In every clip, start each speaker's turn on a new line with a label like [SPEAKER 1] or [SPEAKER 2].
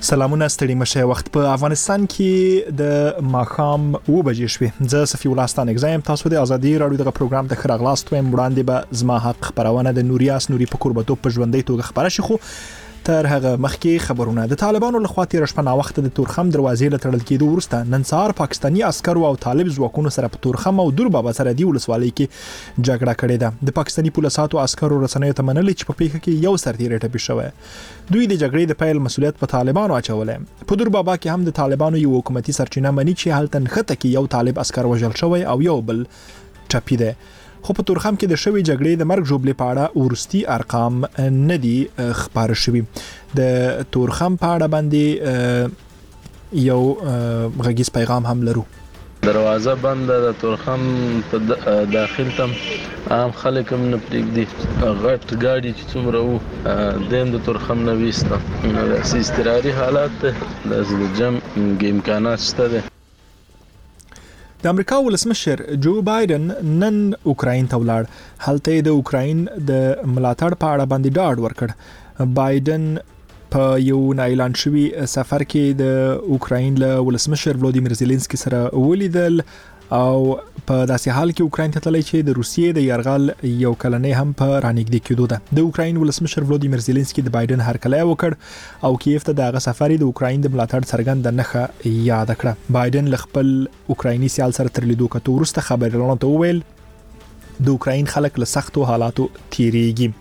[SPEAKER 1] سلامونه ستړي مشه وخت په افغانستان کې د ماخام 2 بجې شوې زه صفي ولستان اگزایم تاسو د ازادي رادیو دغه پروګرام ته خراغلاست وایم وړاندې به زما حق خبرونه د نوریاس نوري په قربتو په ژوندۍ توګه خبره شي خو تر هغه مخکې خبرونه د طالبانو لخوا تیر شپه نا وخت د تورخم دروازې له تړل کېدو وروسته نن سهار پاکستاني عسکرو او طالب ځواکونو سره په تورخم او دوربابا سره دی ولسوالۍ کې جګړه کړې ده د پاکستاني پولیسو عسکرو رسنیو ته منلي چې په پیښه کې یو سرتیری ټپي شوی دوی د جګړې د پیل مسولیت په طالبانو اچولې په دوربابا کې هم د طالبانو یو حکومتي سرچینه مني چې هلته نخته کې یو طالب عسكر وژل شوی او یو بل ټپي ده خو په تورخم کې د شوی جګړې د مرګ جوړلې پاړه ورستي ارقام نه دي خبر شوی د تورخم پاړه باندې یو غږیز پیغام هم لرو
[SPEAKER 2] دروازه بند د تورخم په داخل تم عام خلک هم نه پرېږدي غټ ګاډي چې څومره وو دیم د تورخم نه ویسته د استقراري حالات د جمع امکانات شته ده
[SPEAKER 1] د امریکا ولسمشر جو بایدن نن اوکراین ته ولاړ هلته د اوکراین د ملاتړ په اړه باندې ډاډ ورکړ بایدن په یو اعلان شوی سفر کې د اوکراین له ولسمشر ولودیمیر زيلنسکي سره ولیدل او په داسې حال کې اوکراین ته تللی چې د روسیې د یرغل یو کلنې هم په رانګدې کېدو ده د اوکراین ولسمشر ولودیمیر زيلنسکي د بایدن هرکلی وکړ او کیف ته دغه سفر د اوکراین د ملاتړ څرګند نښه یاد کړه بایدن ل خپل اوکرایني سیال سره تر لیدو کتو وروسته خبرونه ته وویل د اوکراین خلک له سختو حالاتو تیریږي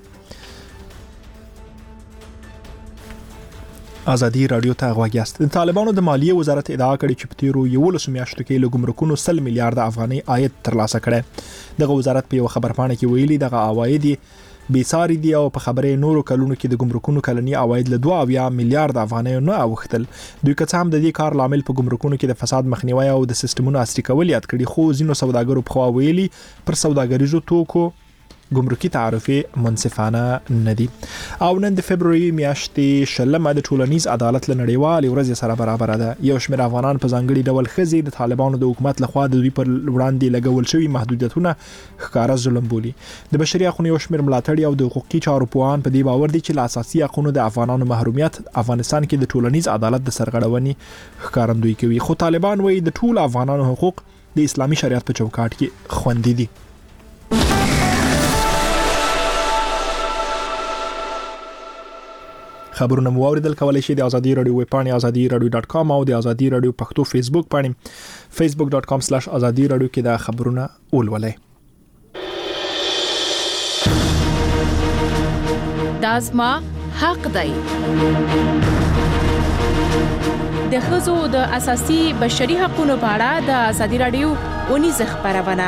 [SPEAKER 1] ازادي رادیو ته غواګیاست د طالبانو د مالیې وزارت ادعا کړې چې په تیرو 11 میاشتو کې له ګمرکونو 100 میلیارډ افغاني عاید ترلاسه کړي دغه وزارت په یو خبرپاڼه کې ویلي دغه عواید بیساری دي او په خبرې نورو کلونو کې د ګمرکونو کلنی عواید له 2 میلیارډ افغاني نه اوختل دوی که څه هم د دې کار لامل په ګمرکونو کې د فساد مخنیوي او د سیستمونو عصري کول یاد کړي خو ځینو سوداګرو په خوا ویلي پر سوداګریزو توکو ګمرکي تعرفه منصفانه ندي او نن د فبرवरी میاشتې شلمه د ټولنیز عدالت لنړیوال ورځ سره برابر ده یو شمېر افغانان په ځانګړي ډول خزي د طالبانو د حکومت لخوا د دوی پر وړاندې لګول شوی محدودیتونه ښکارا ظلم بولي د بشري حقوقو یو شمېر ملاتړي او د حقوقي چارو پوهان په دې باور دي چې له اساسي حقوقو د افغانانو محرومیت افغانستان کې د ټولنیز عدالت د سرغړونې ښکارندوی کوي خو طالبان وایي د ټول افغانانو حقوق د اسلامي شریعت په چوکاټ کې خوندي دي خبرونه مو اوریدل کولای شئ د ازادي رادیو ویب پاڼې azadiradio.com او د ازادي رادیو پښتو فیسبوک پاڼې facebook.com/azadi radio کې دا خبرونه ولولئ
[SPEAKER 3] دازما حق دی د خزو د اساسي بشري حقوقو په اړه د ازادي رادیو ونی خبرونه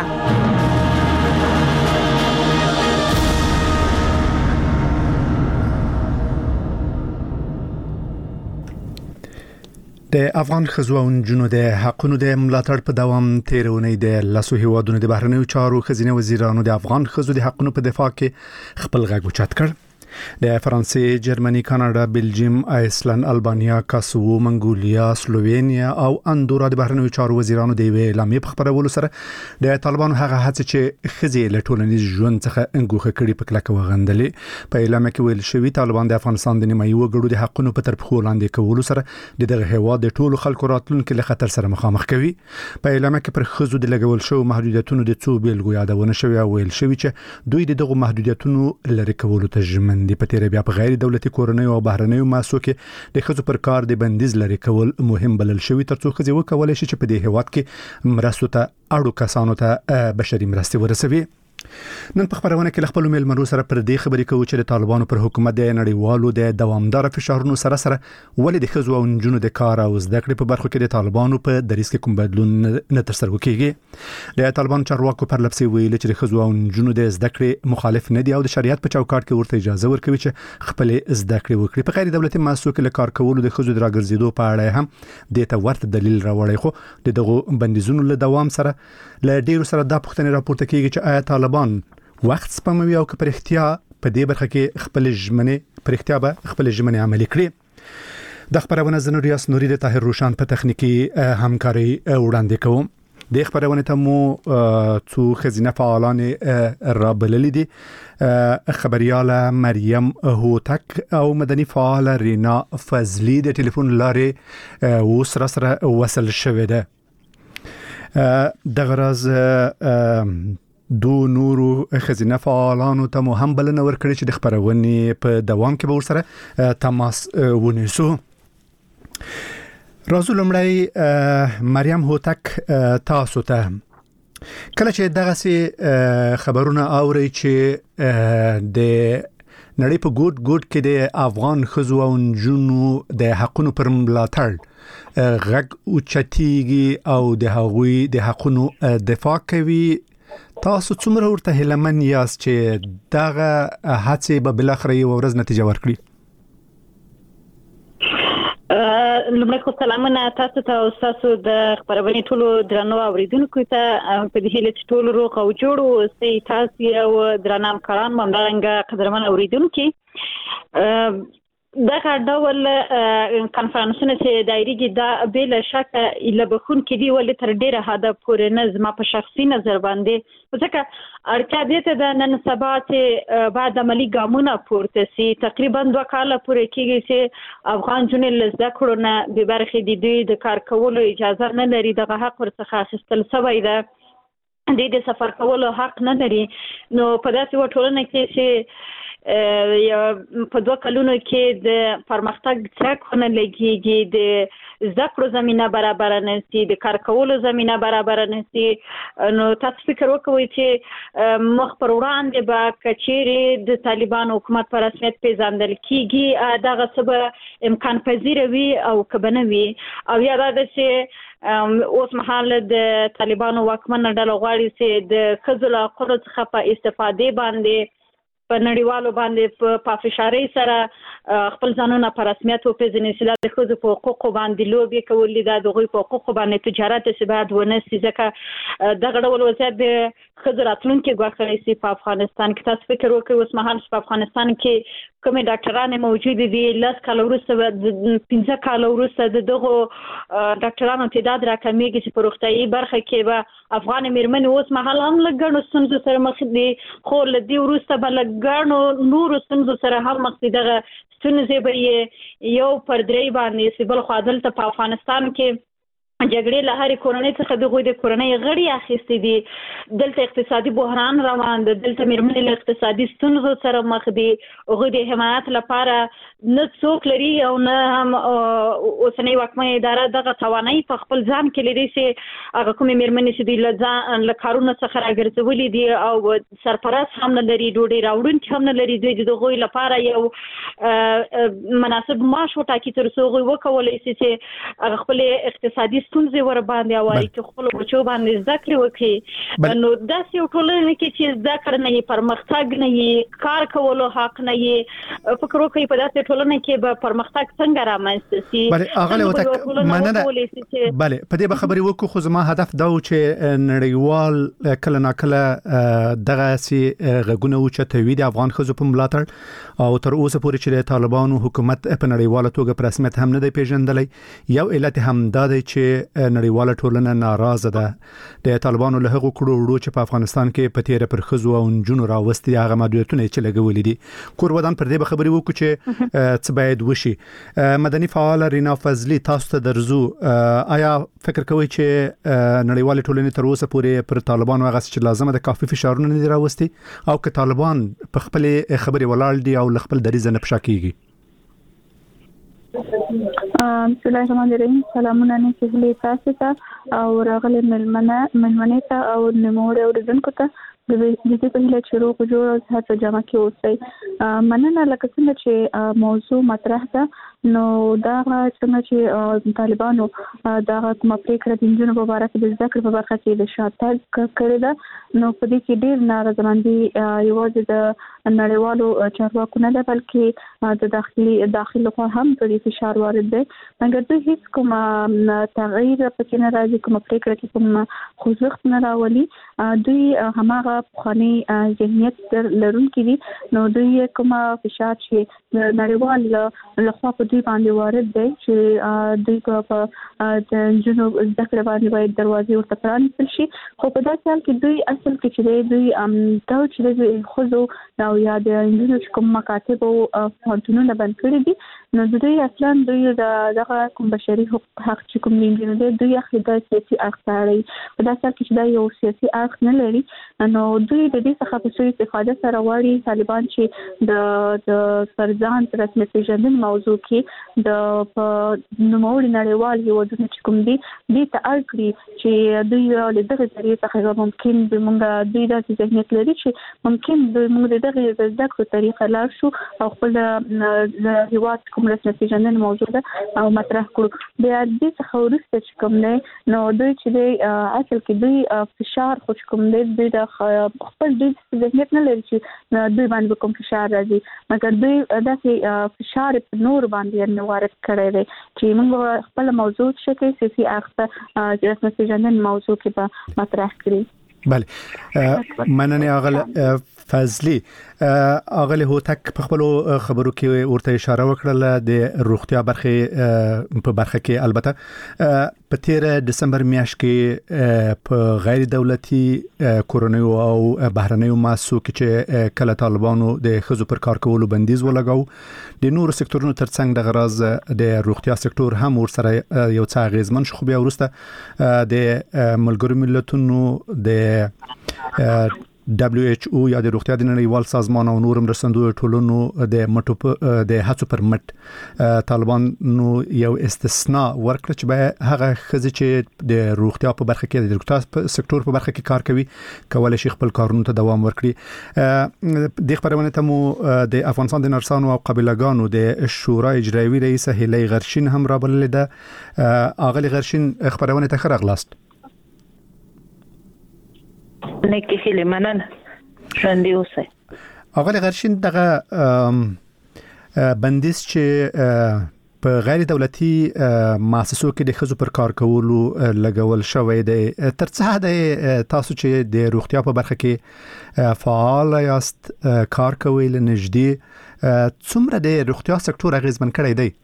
[SPEAKER 4] د افغان خزو او نجونو د حقونو د ملاتړ په دوام تیرونې د لاسو هیوادونو د بهرنیو چارو خزینه وزیرانو د افغان خزو د حقونو په دفاع کې خپل غږ اوچت کړ د فرانسې، جرمني، کاناډا، بلجیم، آیسلند، البانیا، کاسوو، منګولیا، سلووینیا او اندورا د بهرنیو چارو وزیرانو د اعلامیې په خبرولو سره د طالبانو هغه هڅه چې خزي له ټولنیز ژوند څخه انګوخه کړي په کلکه وغندلې په اعلامیه کې ویل شوی طالبان د افغانستان د نیمایي وګړو د حقونو په طرف وړاندې کولو سره دغه هیواد د ټولو خلکو راتلونکو له خطر سره مخامخ کوي په اعلامیه کې پر خزو د لګول شو محدودیتونو د څو بیلګو یادونه شوی او ویل شوی چې دوی دغه محدودیتونو لری کولو ته ژمن دي په تیر بیا په غیر دولتي کورنۍ او بهرنیو مؤسسو کې د خزو پر کار د بندیز لري کول مهم بلل شوی ترڅو خزي وکولای شي چې په دې هیواد کې مرستو ته اړو کسانو ته بشري مرستې ورسوي نن په خبرونه کې خپل ملمنو سره پر دې خبرې کوي چې د طالبانو پر حکومت د نړیوالو د دوامدار فشارونو سره ولې د خزو او نجونو د کار او زده کړې په برخو کې د طالبانو په دریس کې کوم بدلون نه تر سره کیږي د طالبان چارواکو پر لپسې ویل چې د خزو او نجونو د زده کړې مخالف نه دي او د شریعت په چوکاټ کې ورته اجازه ورکوي چې خپل زده کړې وکړي په غیر دولتي مؤسسو کې کار کول د خزو د راګرځېدو په اړه هم د ورته دلیل راوړی خو دغه بندیزونو له دوام سره ل ډیرو سره د پښتنې راپورته کیږي چې آیا طالبان وخت سپموي او که پر اختیار په دې برخه کې خپل ژمنې پر اختیار به خپل ژمنې عملي کړي د خبرونه زنوریاس نوري د طاهر روشان په تخنیکی همکاري وړاندې کوم د خبرونه ته مو څو خزینه فعالان رابللی دي خبرياله مریم هوتک او مدني فعال رینا فضلی د ټلیفون لارې وسره وصل شوه ده د غرض دو نورو خزینه فعالانو ته مو هم بلنه ورکړي چې د خبرونې په دوام کې به ورسره تماس ونیسو. راځو لمړی مریم هوتک تاسو ته کله چې دغه سي خبرونه اوري چې د نړۍ په ګوټ کې د افغان ښځو او نجونو د حقونو پر ملاتړ غږ اوچتيږي او د هغوی د حقونو دفاع کوي، تاسو څومره ورته هیلمن یاست چې دغه هڅې به بلاخره یو ورځ نتیجه ورکړي؟
[SPEAKER 5] لمړی خو سلامونه تاسو ته او تاسو د خبرونې ټولو درنو اوریدونکو ته په دې هیله چې ټول روغ او جوړ اوسئ. تاسو او درنه همکاران همدارنګه قدرمن اوریدونکو دغه ډول کانفرنسونه چې دایریږي دا بل شک اله بخون کې دی ولې تر ډیره حد پورې نه زما په شخصي نظر باندې ځکه اړتیا دې ته د نن سبا چې بعد عملی ګامونه پورته سي تقریبا 2 کال پورې کېږي چې افغان جنې لزده کړو نه به برخې دي د کار کولو اجازه نه لري دغه حق ورڅخه اخیستل شوی ده د سفر کولو حق نه لري. نو په داسې وټولنه کې چې په 2 کلونو کې د پرمختګ څرګونه لګيږي د ذکر زمينه برابر نه سي د کار کولو زمينه برابر نه سي. نو تاسو فکر وکوي چې مخ پر وړاندې به کچيري د طالبان حکومت پر رسمیت پیژندل کیږي دغه څه امکان پذیر وي او کبنه وي او یا دا چې اوس مهال د طالبانو واکمن ډله غواړي چې د خزل حقوقو څخه په استفادې باندې په نړیوالو باندې په فشاري سره خپل ځانونه په رسمیت او په ځینې د خزو په حقوقو باندې لوبي کولې د دغوی په حقوقو باندې تجارت چې بعد ونه سي ځکه دغه ډول وضعیت د خزو راتلونکو غواړي چې په افغانستان کې تاسو فکر وکړئ اوس مهال په افغانستان کې کومې ډاکټرانو موجود دي 10 کال وروسته 15 کال وروسته دغه ډاکټرانو تعداد راکمېږي چې په روغتيایي برخه کې به افغان میرمنې اوس مهال هم لګړو ستونزو سره مخ دي خو لدی وروسته به لګړو نور ستونزو سره هم مخ دي. دغه ستونزې به یو پر درې باندې سیبل خادل ته په افغانستان کې جګړې له هرې کورنۍ څخه دغه د کورنۍ غړي اخیستې دي دلته اقتصادي بحران روان دی دلته میرمنې له اقتصادي ستونزو سره مخ دي هغه د حمایت لپاره نه څوک لري او نه هم اوسنۍ واکمنه اداره دغه توانایي په خپل ځان کې لري چې هغه کومې میرمنې چې د له کارونو څخه راګرځولې دي او سرپرست هم نه لري ډوډۍ راوړونکي هم نه لري دوی د هغوی لپاره یو مناسب معاش وټاکي تر څو هغوی وکولی شي چې هغه خپل اقتصادي ستونزې ور باندې او اړیکې خپل بچو باندې ذکر وکړي. نو داسې یو ټولنه کې چې ذکر نه یې پرمختګ نه یې کار کولو حق نه یې فکر وکړي په داسې ټولنه کې به پرمختګ څنګه رامنځته شي.
[SPEAKER 4] بله اغله وته مننه. بله په دې خبرې وکړو خو زما هدف دا و چې نړیوال کله ناکله دغه سي غږونه او چتوي د افغان ښځو په ملاتړ او تر اوسه پورې چې د طالبانو حکومت په نړیواله توګه په رسمیت هم نه دی پیژندلې یو علت هم دا دی چې نړیواله ټولنه ناراضه ده د طالبانو له هغو کړو چې په افغانستان کې په تیر پر خزو او نجونو راوستي هغه محدودیتونه چې لګولې دي کور ودان پر دې خبرې وکړو چې څه باید وشي. مدني فعال رینا فضلی تاسو ته درزو آیا فکر کوئ چې نړیواله ټولنه تر اوسه پورې پر طالبانو هغه چې لازمه د کافي فشارونه نه راوستي او که طالبان په خپل خبرې ولاړ دي او خپل دریځ نه پښا کیږي؟
[SPEAKER 6] بسم الله الرحمن الرحیم. سلامونه نه چې تاسو ته او راغلي ملمنې ته او نموړ اوریدونکو ته د دې په هیله چې روغ جوړ او صحت جامه کې اوسئ. مننه لکه څنګه چې موضوع مطرح ده نو دا څنګه چې طالبانو دا کومه پریکړه د انجونو په اړه د ذکر په برخه کې د شاتګ کړی ده نو په دې کې ډیر نارضامندي یوازې د نړیوالو چارواکو نه ده بلکې د داخلي خوا هم په فشار وارد دی مګر دوی هیڅ کوم تغییر پکې نه راځي کوم پریکړه کې کوم خوځښت نه راولي دوی هماغه خاني ذهنیت لرونکي دي نو دوی کوم فشار چې نړیوال لخوا په دوی باندې وارد دي چې دوی په جنوب ذکر باندې باید دروازې ورته پرانیستل شي خو په داسې حال کې دوی اصل کې چې دوی دا چې خود او یا د انګلیسي کوم مکاتب او فونټونه بند کړی دي نو دوی اصلا دوی دغه کوم بشري حق چې کوم دي دوی اخلي د سیاسي اخطاري په داسې حال کې چې دا یو سیاسي اخ نه لري نو دوی د دې څخه په سوي استفاده سره واړي طالبان چې د فرزان رسمي پیژندنې موضوع کې د نوموړي نړیوال هیوادونو چې کوم دي د تاړکړي چې دوی له دغه ذریعہ څخه ممکن به موږ دوی د ذهنیت لري چې ممکن دوی موږ دغه ذکر طریقه لار شو او خپل هیواد کوم رسمي پیژندنې موضوع ده او مطرح کړو بیا د څه ورسته چې کوم نه نو دوی چې اصل کې دوی فشار خو کوم دی د خپل د ذهنیت نه لري چې دوی باندې کوم فشار راځي مګر دوی داسې فشار په نور باندې نه وارد کړی دی چې موږ خپل موضوع شکه سیاسي اخته رسمي پیژندنې موضوع کې به مطرح کړی
[SPEAKER 4] بله مننه اغل فضلی اغل هوتک په خپل خبرو کې ورته اشاره وکړه د روغتیا برخه په برخه کې البته په 13 دسمبر میاشت کې په غیر دولتي کورونیو او بهرنیو مؤسسو کې چې کله طالبانو د خزو پر کار کولو بندیز ولګاو د نورو سکتورونو ترڅنګ د غراز د روغتیا سکتور هم ورسره یو څه اغیزمن شو بیا ورسته د ملګرو ملتونو د WHO یا د روغتیا د نړیوال سازمان او نورم رسندوی ټولنو د مټو د هڅو پر مټ طالبان نو یو استثناء ورکړ چې به هغه خزي چې د روغتیا په برخه کې د روغتیا سکتور په برخه کې کار کوي کولای شي خپل کارونو ته دوام ورکړي د خبرونه ته مو د افغانستان د نرسانو او قبيلهګانو د شورای اجرایي رئیس هیلي غرشین هم رابلل ده اغلی غرشین خبرونه ته خرغلاست
[SPEAKER 5] نکي هله منن شاندي اوسه
[SPEAKER 4] اغلی غرشین دغه بندیز چې په غیر دولتي مؤسسو کې د خزو پر کار کولو لګول شوی دی ترڅه د تاسو چې د روغتیا په برخه کې فعال یاست کار کوئ لنږدې څومره د روغتیا سکتور اغیزمن کړی دی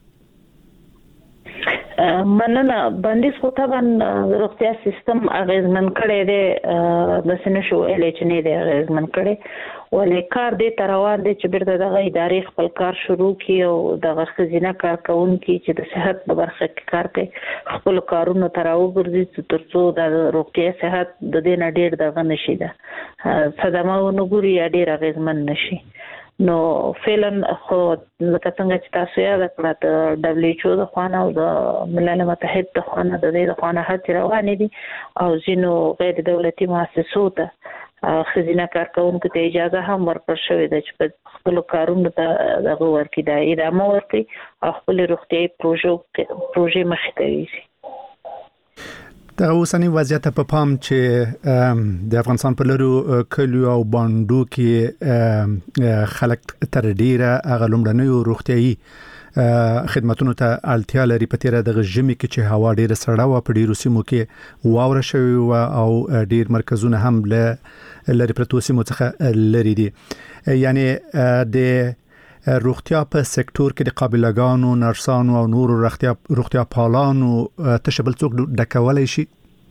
[SPEAKER 5] مننه بندیز خو طبعا روغتیا سیستم اغیزمن کړی دی د سینې شو چې نه دی اغیزمن کړی ولې کار دې تروان دي چې بیرته دغه ادارې خپل کار شروع کړي او دغه خزینه کارکونکي چې د صحت په برخه کې کار کوي خپل کارونه تراو ګرځي ترڅو د روغتیا صحت د دې نه ډېر دغه نشي ده صدمه ونګوري یا ډېر اغیزمن نشي نو فعلن خو لکه څنګه چې تاسو یاد کړئ د WHO د خوانه او د ملل متحد د خوانه د دې خوانه هڅې روانې دي او ځینو غیر دولتي مؤسسو ته خزینه کارکونکو ته اجازه هم ورکړل شوې ده چې په خپل کارونو ته دغه ورکړي دا ادامه ورکړي او خپل روغتيایي پروژې مخې ته یوسي
[SPEAKER 4] د اوسنی وضعیت په پام چې د افغانستان په لرو کلیو او باندو کې خلک تر ډیره هغه لومړنیو روغتيایي خدماتونو ته اړتیا لري په تیره د ژمي کې چې هوا ډیره سړه و په ډیرو سیمو کې واوره شوی و او ډیر مرکزونه هم لري پرتو سیمو څخه لري دي یعنی د روغتیا په سکتور کې د قابلګانو نرسانو او نورو روغتیا پالانو تشبل څوک د کولای شي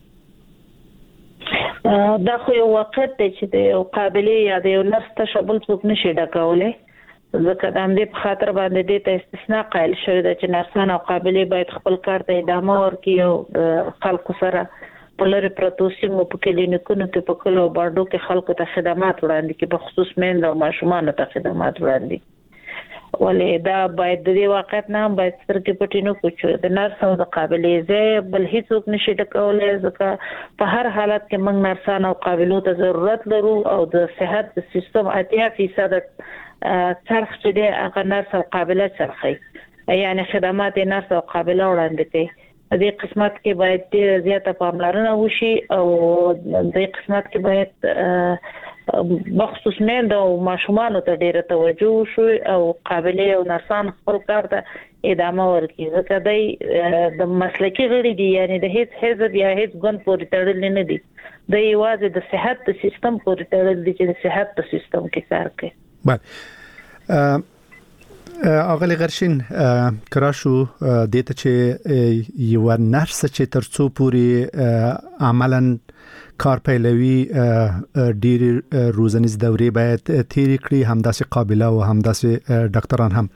[SPEAKER 5] دا خو یو وخت دی چې د قابلیت یا د نرس تشبل څوک نشي د کولای ځکه د دې په خاطر باندې د استثناء قائل شوی دی چې نرسان او قابلیت باید خپل کار ته ادامه ورکړي او خلکو سره په لری پروتو سیمو په کلینیکونو کې په کلو باندې کې خلکو ته خدمات وړاندې کې په خصوص مېند او ماشومان ته خدمات وړاندې ولې دا باید د دې وخت نه باید سترګې پټینو کوچو د نرس او د قابلیت بل هیڅوک نشي د کولای ځکه په هر حالت کې موږ نرسان او قابلیت ته ضرورت لرو او د صحت سیستم 80% څرخ چې د هغه نرس او قابلیت څرخي یعنی خدمات نرس او قابلیت وړاندې کوي د دې قسمت کې باید زیاته پاملرنه وشي او د دې قسمت کې باید بخصوص مېند او ماشومان ته ډیره توجه وشي او قابلیت او نرسان خپل کار ته ادامه ورکړي ځکه د مسلکي غړي دي یعنی د هیڅ حزب یا هیڅ ګوند پورې تړل نه دي د یوازې د صحت سیستم پورې تړل دي چې د صحت سیستم کې کار کوي
[SPEAKER 4] بله اغلی غرشین کراشو دته چې یو نرس چې ترڅو پوری عملاً کار پیلوي ډیر روزنیز دورې باید تیری کړی، همداسې قابله او همداسې ډاکټران هم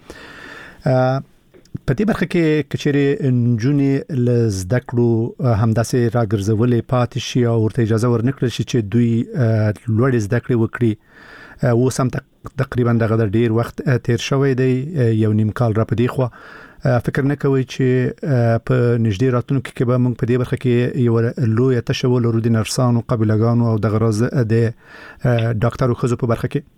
[SPEAKER 4] په دې برخه کې کچېره انجونی لزدکړو همداسې راګرځولې پاتې شي او ورته اجازه ورنکړي چې دوی لوړ زدکړې وکړي. وسم تقریبا دغه ډیر وخت تیر شوی دی، یو نیم کال را پدې خو فکر نه کوي چې په نږدې راتلونکو کې به موږ په دې برخه کې یو لوی تشول ورو د نرسانو قابلګانو او د غرض د ډاکټرو خزو په برخه کې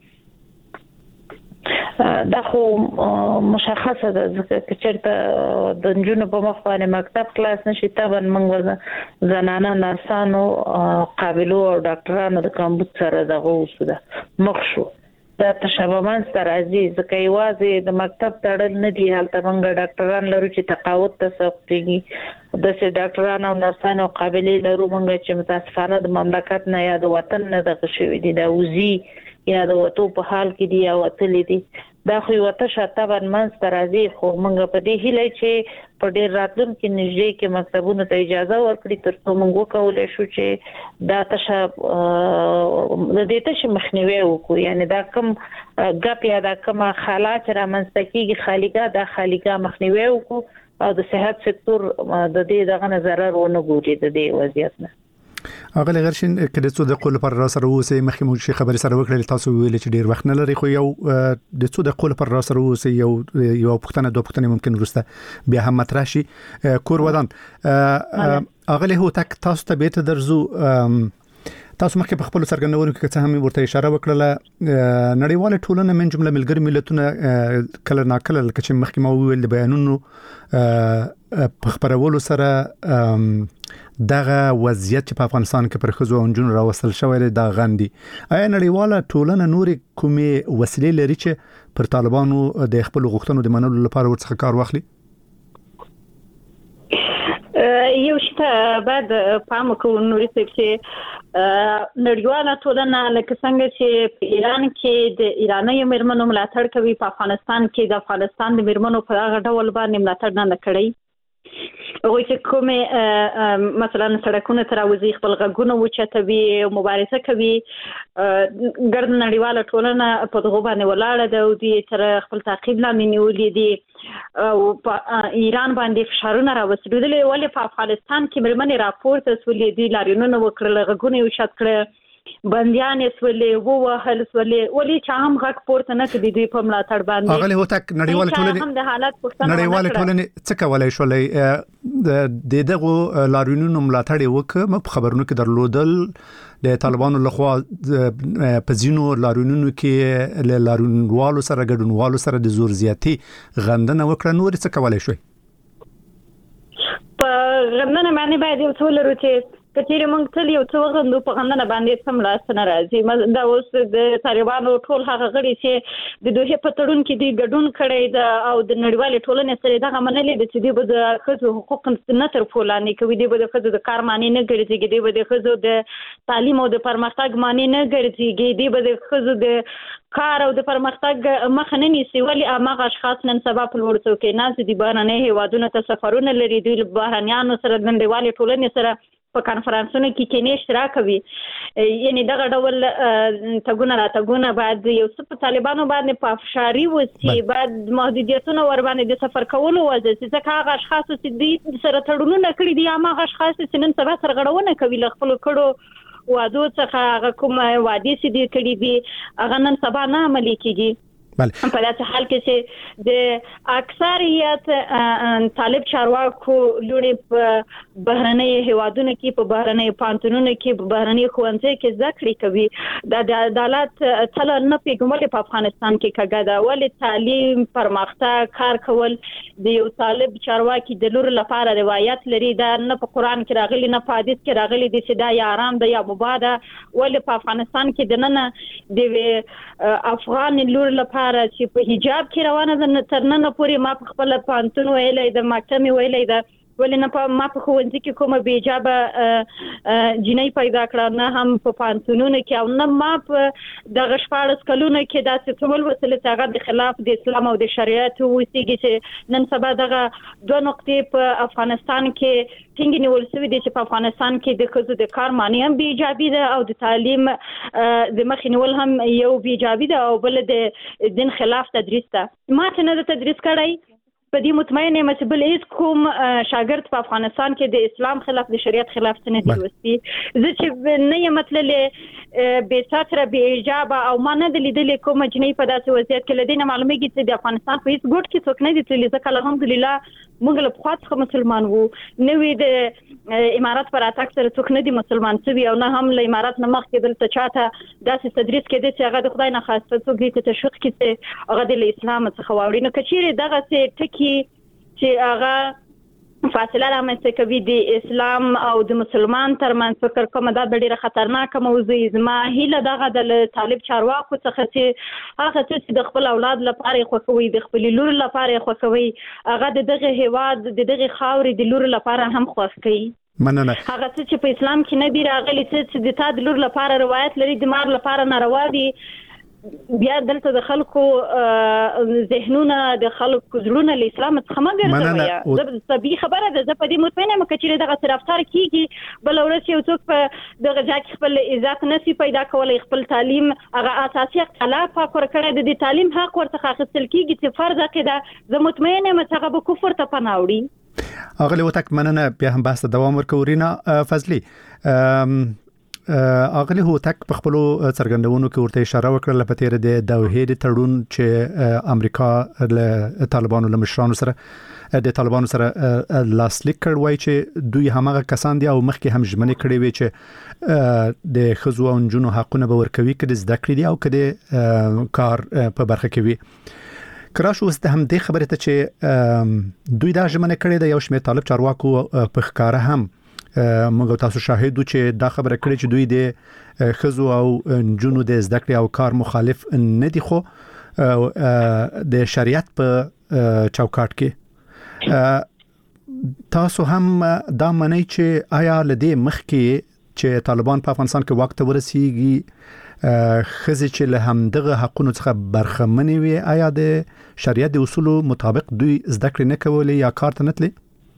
[SPEAKER 5] دا خو مشخصه ده چې چېرته د جنونو په مخ باندې مکتب کلاس نشي طبعا موږ زنانه نرسانو قابلو او ډاکټرانو د کمبود سره دغه وسوده مخ شو دا تشابهمان سره راځي ځکه یوازې د مکتب تړل نه دی، هلته موږ ډاکټران لرو چې تقاعد ته سختيږي، د سې ډاکټران او نرسانو قابلیت لرو موږ چې متاسفانه د مملکت نه یا د وطن نه دغه شوی دي، دا وزي یا د وټو په حال کې دی او تللی دي. دا خو یو ته طبعا منځ راځي، خو موږ په دې هیله چې په ډیر راتلونکي نږدې کې مکتبونو ته اجازه ورکړي ترڅو موږ وکولای شو چې دا د دې ته مخنیوي وکړو. یعنی دا کوم غپ یا دا کوم حالات را منځته کیږي خالیګه دا خالیګه مخنیوي وکړو او د صحت سکتور د دې دغه نظر ونه ګوري د دې وضعیت نه.
[SPEAKER 4] اغلی غرشین کله څو د قول پر را سره وسی مخکې مو شي خبري سره وکړل تاسو ویل چې ډیر وخت نه لري، خو یو د څو د قول پر را سره وسی یو پښتنه دوه پښتنه ممکن ورسته بیا هم مطرح شي. کور ودان اغلی هو تک تاسو ته به درزو تاسو مخکې په خپل سرګندونو کې څه هم ورته اشاره وکړه نړیواله ټولنه من جمله ملګری ملتونه کله ناکله چې مخکې مو ویل د بیانونو په خبرولو سره دغه وضعیت چې په افغانستان کې پر خزو او جنونو راوستل شوی دی دا غندي. آیا نړیواله ټولنه نوري کومې وسیلې لري چې پر طالبانو د خپل غوښتنو د منلو لپاره ورڅخه کار واخلي؟
[SPEAKER 5] یو شته بعد پام کوو نوري چې نړیواله ټولنه لکه څنګه چې په ایران کې د ایراني مرمنو ملاتړ کوي، په افغانستان کې د افغانستان د مرمنو په هغه ډول باندې ملاتړ نه کړی. وایي چې کومه مثلا سړکونه تر اوځي خپل غږونه وچتوي او مبارزه کوي، ګرد نړیواله ټولنه په دغه باندې ولاړه ده او دې تر خپل تعقیب لاندې نیولې دي او په ایران باندې فشارونه راوستل ولې په افغانستان کې مرمنې راپورته سولې دي لاریونونه وکړل، غږونه وچت کړل، بنديان سولې ووهل سولې ولې چې هم غږ پورته نه کړي دوی په ملاتړ باندې.
[SPEAKER 4] اغلی هو تک نړیواله ټولنه څه کولای شولې د دغه لاریونونو ملاتړ وکړي په خبرونو کې درلودل د طالبانو لخوا په ځینو لاریونونو کې لاریونوالو سره ګډونوالو سره د زور زیاتی غندنه وکړه، نور څه کولای شوي؟
[SPEAKER 5] په غندنه باندې باید یو څه ولرو چې کچېره موږ تل یو څه وغندو په غندنه باندې سم لاس نه راځي. دا اوس د طالبانو ټول هغه غړي چې د دوه په تړون کې دی ګډون کړي دا او د نړیوالې ټولنې سره دغه منلې د چې د خځو حقوق نه تر فلانې کوي، دی به د خځو د کار معنی نه ګرځي، دی به د خځو د تعلیم او د پرمختګ معنی نه ګرځي، دی به د خځو د کار او د پرمختګ مخ نه نیسي. ولې هغه اشخاص نن سبا په لوړ څوکۍ ناست دي، بهرنۍ هیوادونو ته سفرونه لري، دوی بهرنیانو سره د نړیوالې ټولنې سره په کانفرنسونو کې کینې اشتراک کوي. یعنی دغه ډول تګونه باید یو څه په طالبانو باندې په افشاری وسی، باید محدودیتونه ور باندې د سفر کولو وځي ځکه هغه اشخاص چې د سره تړونونه کړی دي هغه اشخاص چې نن سبا سرغړونه کوي ل خپل کړو وادو څخه هغه کوم وادي چې دي کړی دي هغه نن سبا نه عملي کیږي. په داسې حال کې چې د اکثریت طالب چارواکو لوري په بهرنۍ هیوادونو کې په بهرنۍ پانتونونو کې په بهرنۍ ښوونځي کې ذکر کوي د عدالت تل نه پیګمل په افغانستان کې کګه دا ولې تعلیم پرمختګ کار کول د یو طالب چارواکي د لور لپاره روایت لري، دا نه په قران کې راغلي نه په حدیث کې راغلي دي چې دا یا آرام ده یا مباده. ولې په افغانستان کې د نن د افغان لور لپاره چې په حجاب کې روانه ده تر نن پورې ما په خپل پانتون ویلې د محکمې ویلې ده ولې نه ما په ښوونځي کې کومه بې حجابه جنۍ پیدا کړه نه هم په پانسونونو کې او نه ما په دغه 14 کلونو کې داسې ټول وسیله هغه د خلاف د اسلام او د شریعت وسیږي چې نن سبا دغه دوه نقطې په افغانستان کې څنګه نیول شوی دي چې په افغانستان کې د خزو د کار معنی هم بی ایجابي ده او د تعلیم د مخې نیول هم یو بی ایجابي ده او بل د دین خلاف تدریس ده ما څنګه د تدریس کړای په دې مطمئنه یم چې بل هیڅ کوم شاګرد په افغانستان کې د اسلام خلاف د شریعت خلاف څه نه دی وستي زه چې نه یم مطلب به ساتره به ایجاب او ما نه د لیدلې کوم جنۍ په داسې وضعیت کې لدینه معلومیږي چې د افغانستان په هیڅ ګوټ کې څوک نه دي چې ځکه الحمدلله موږ له خاصه مسلمان وو نوې د امارات پر اتاک سره څوک نه دي مسلمان شوی او نه هم له امارات نه مخکې دلته چاته داسې تدریس کېده چې هغه د خدای نه خواسته څوک دې ته تشویق کړي هغه د اسلام څخه واوري نو کچېره دغه څه ټکی چې هغه فاصله رامنځته کوي د اسلام او د مسلمان ترمنځ فکر کوم دا ډیره خطرناک موضوع زما هیله دغه د طالب چارواکو څخه چې هغه چې د خپل اولاد لپاره خوښوي د خپل لور لپاره خوښوي هغه دغه هیواد دغه خاورې د لور لپاره هم خوښ کوي
[SPEAKER 4] مننه
[SPEAKER 5] هغه چې په اسلام کې نه دی راغلی چې د تا د لور لپاره روایت لري د مار لپاره ناروا دي بیا دلته د خلکو ذهنونه د خلکو زړونه له اسلام څخه مګرځوي زه طبي خبره ده زه په دې مطمئنه یم چې دغه رفتار کیږي بل ورځ یو څوک په دغه ځای کې خپل عزت نشي پیدا کولای خپل تعلیم هغه اساسي اختلاف پر کړه د تعلیم حق ورته اخیستل کیږي چې فرض عقیده زه مطمئنه یم چې هغه به کفر ته پناوړي
[SPEAKER 4] اغلی وتک مننه بیا هم بحث دوام ورکورینا فضلی اغلی هوتک په خپل څرګندونو کې ورته اشاره وکړه په تیر د دوحې د تړون چې امریکا له طالبانو له مشرانو سره د طالبانو سره لاسلیک کړ وای چې دوی همغه کسان دي او مخکې هم ژمنې کړې وي چې د خزو او نجونو حقونه به ورکوي کله زده کړې دي او کله کار په برخه کې وي کراش اوس د هم د خبره ته چې دوی دا ژمنه کړې ده یو شمېر طالب چارواکو په ښکاره هم موږ تاسو شاهدو چې دا خبره کړې چې دوی د خزو او نجونو د زده کړې او کار مخالف نه دي خو د شریعت په چوکاټ کې تاسو هم دا منئ چې آیا لدې مخکې چې طالبان په افغانستان کې وخت ورسیږي خزي چې له هم دغه حقونو څخه برخمنې وي آیا د شریعت د اصولو مطابق دوی زده کړې نه کولې یا کار ته نه تللې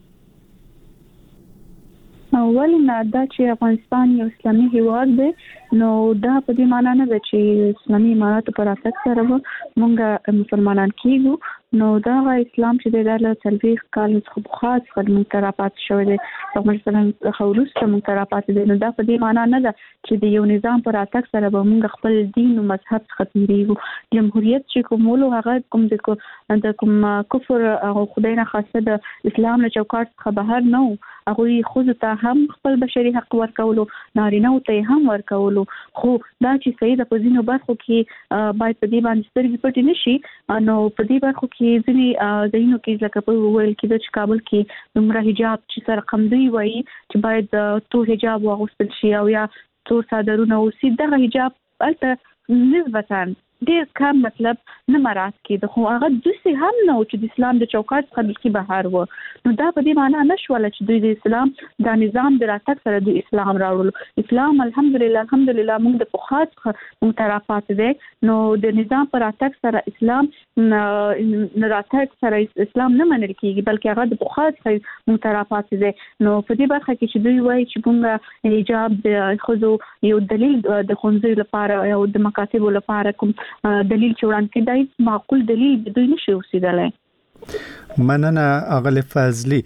[SPEAKER 6] ولنه دا چې افغانستان یو اسلامي هیواد دی نو دا په دې معنی نه ده چې اسلامي امارات پر اساس سره مونږ مسلمانان کیږو نو دا اسلام چې د الله تلويخ کال څخه خاص خدمت ترapات شوی دی مثلا خولوس ته ترapات دی نو دا په دې معنی نه ده چې د یو نظام پر اساس سره مونږ خپل دین او مذهب ختمېږو جمهوریت چې کومولو هغه کوم د کوم کفر او خدای نه خاصه د اسلام له چوکاټ څخه بهر نه هغه خود ته هم خپل بشري حق ورکولو نارینه او ته هم ورکولو خو دا چې صحیح د پوزینو برخو کې باید په دې باندې سترګې پټې نشي نو په دې برخو کې ځینې ځینو کې ځکه په ویل کې د کابل کې عمره حجاب چې سره قمدي وایي چې باید تو حجاب واغوستل شي او یا تو صادرونه او سیده حجاب البته نسبتاً ډیر کم مطلب نه مراد کېده خو هغه دوی هم نه چې د اسلام د چوکاټ څخه بلکې بهر و نو دا په دې معنی نشول چې دوی د اسلام د نظام د راتګ سره د اسلام راوړل اسلام الحمدلله موږ د پوخات موږ طرفات دي نو د نظام پر راتګ سره اسلام نه راتګ سره اسلام نه منل کیږي بلکې هغه د پوخات موږ طرفات دي نو په دې برخه کې چې دوی وایي چې موږ حجاب د خودو یو دلیل د خونځي لپاره او د مکاتب لپاره کوم دلیل چې وړاندې کړي معقول دلیل به دوی نشي اوسېدلای
[SPEAKER 4] مننه اغلی فضلی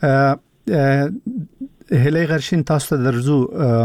[SPEAKER 4] هلي غرشین تاسو ته درځو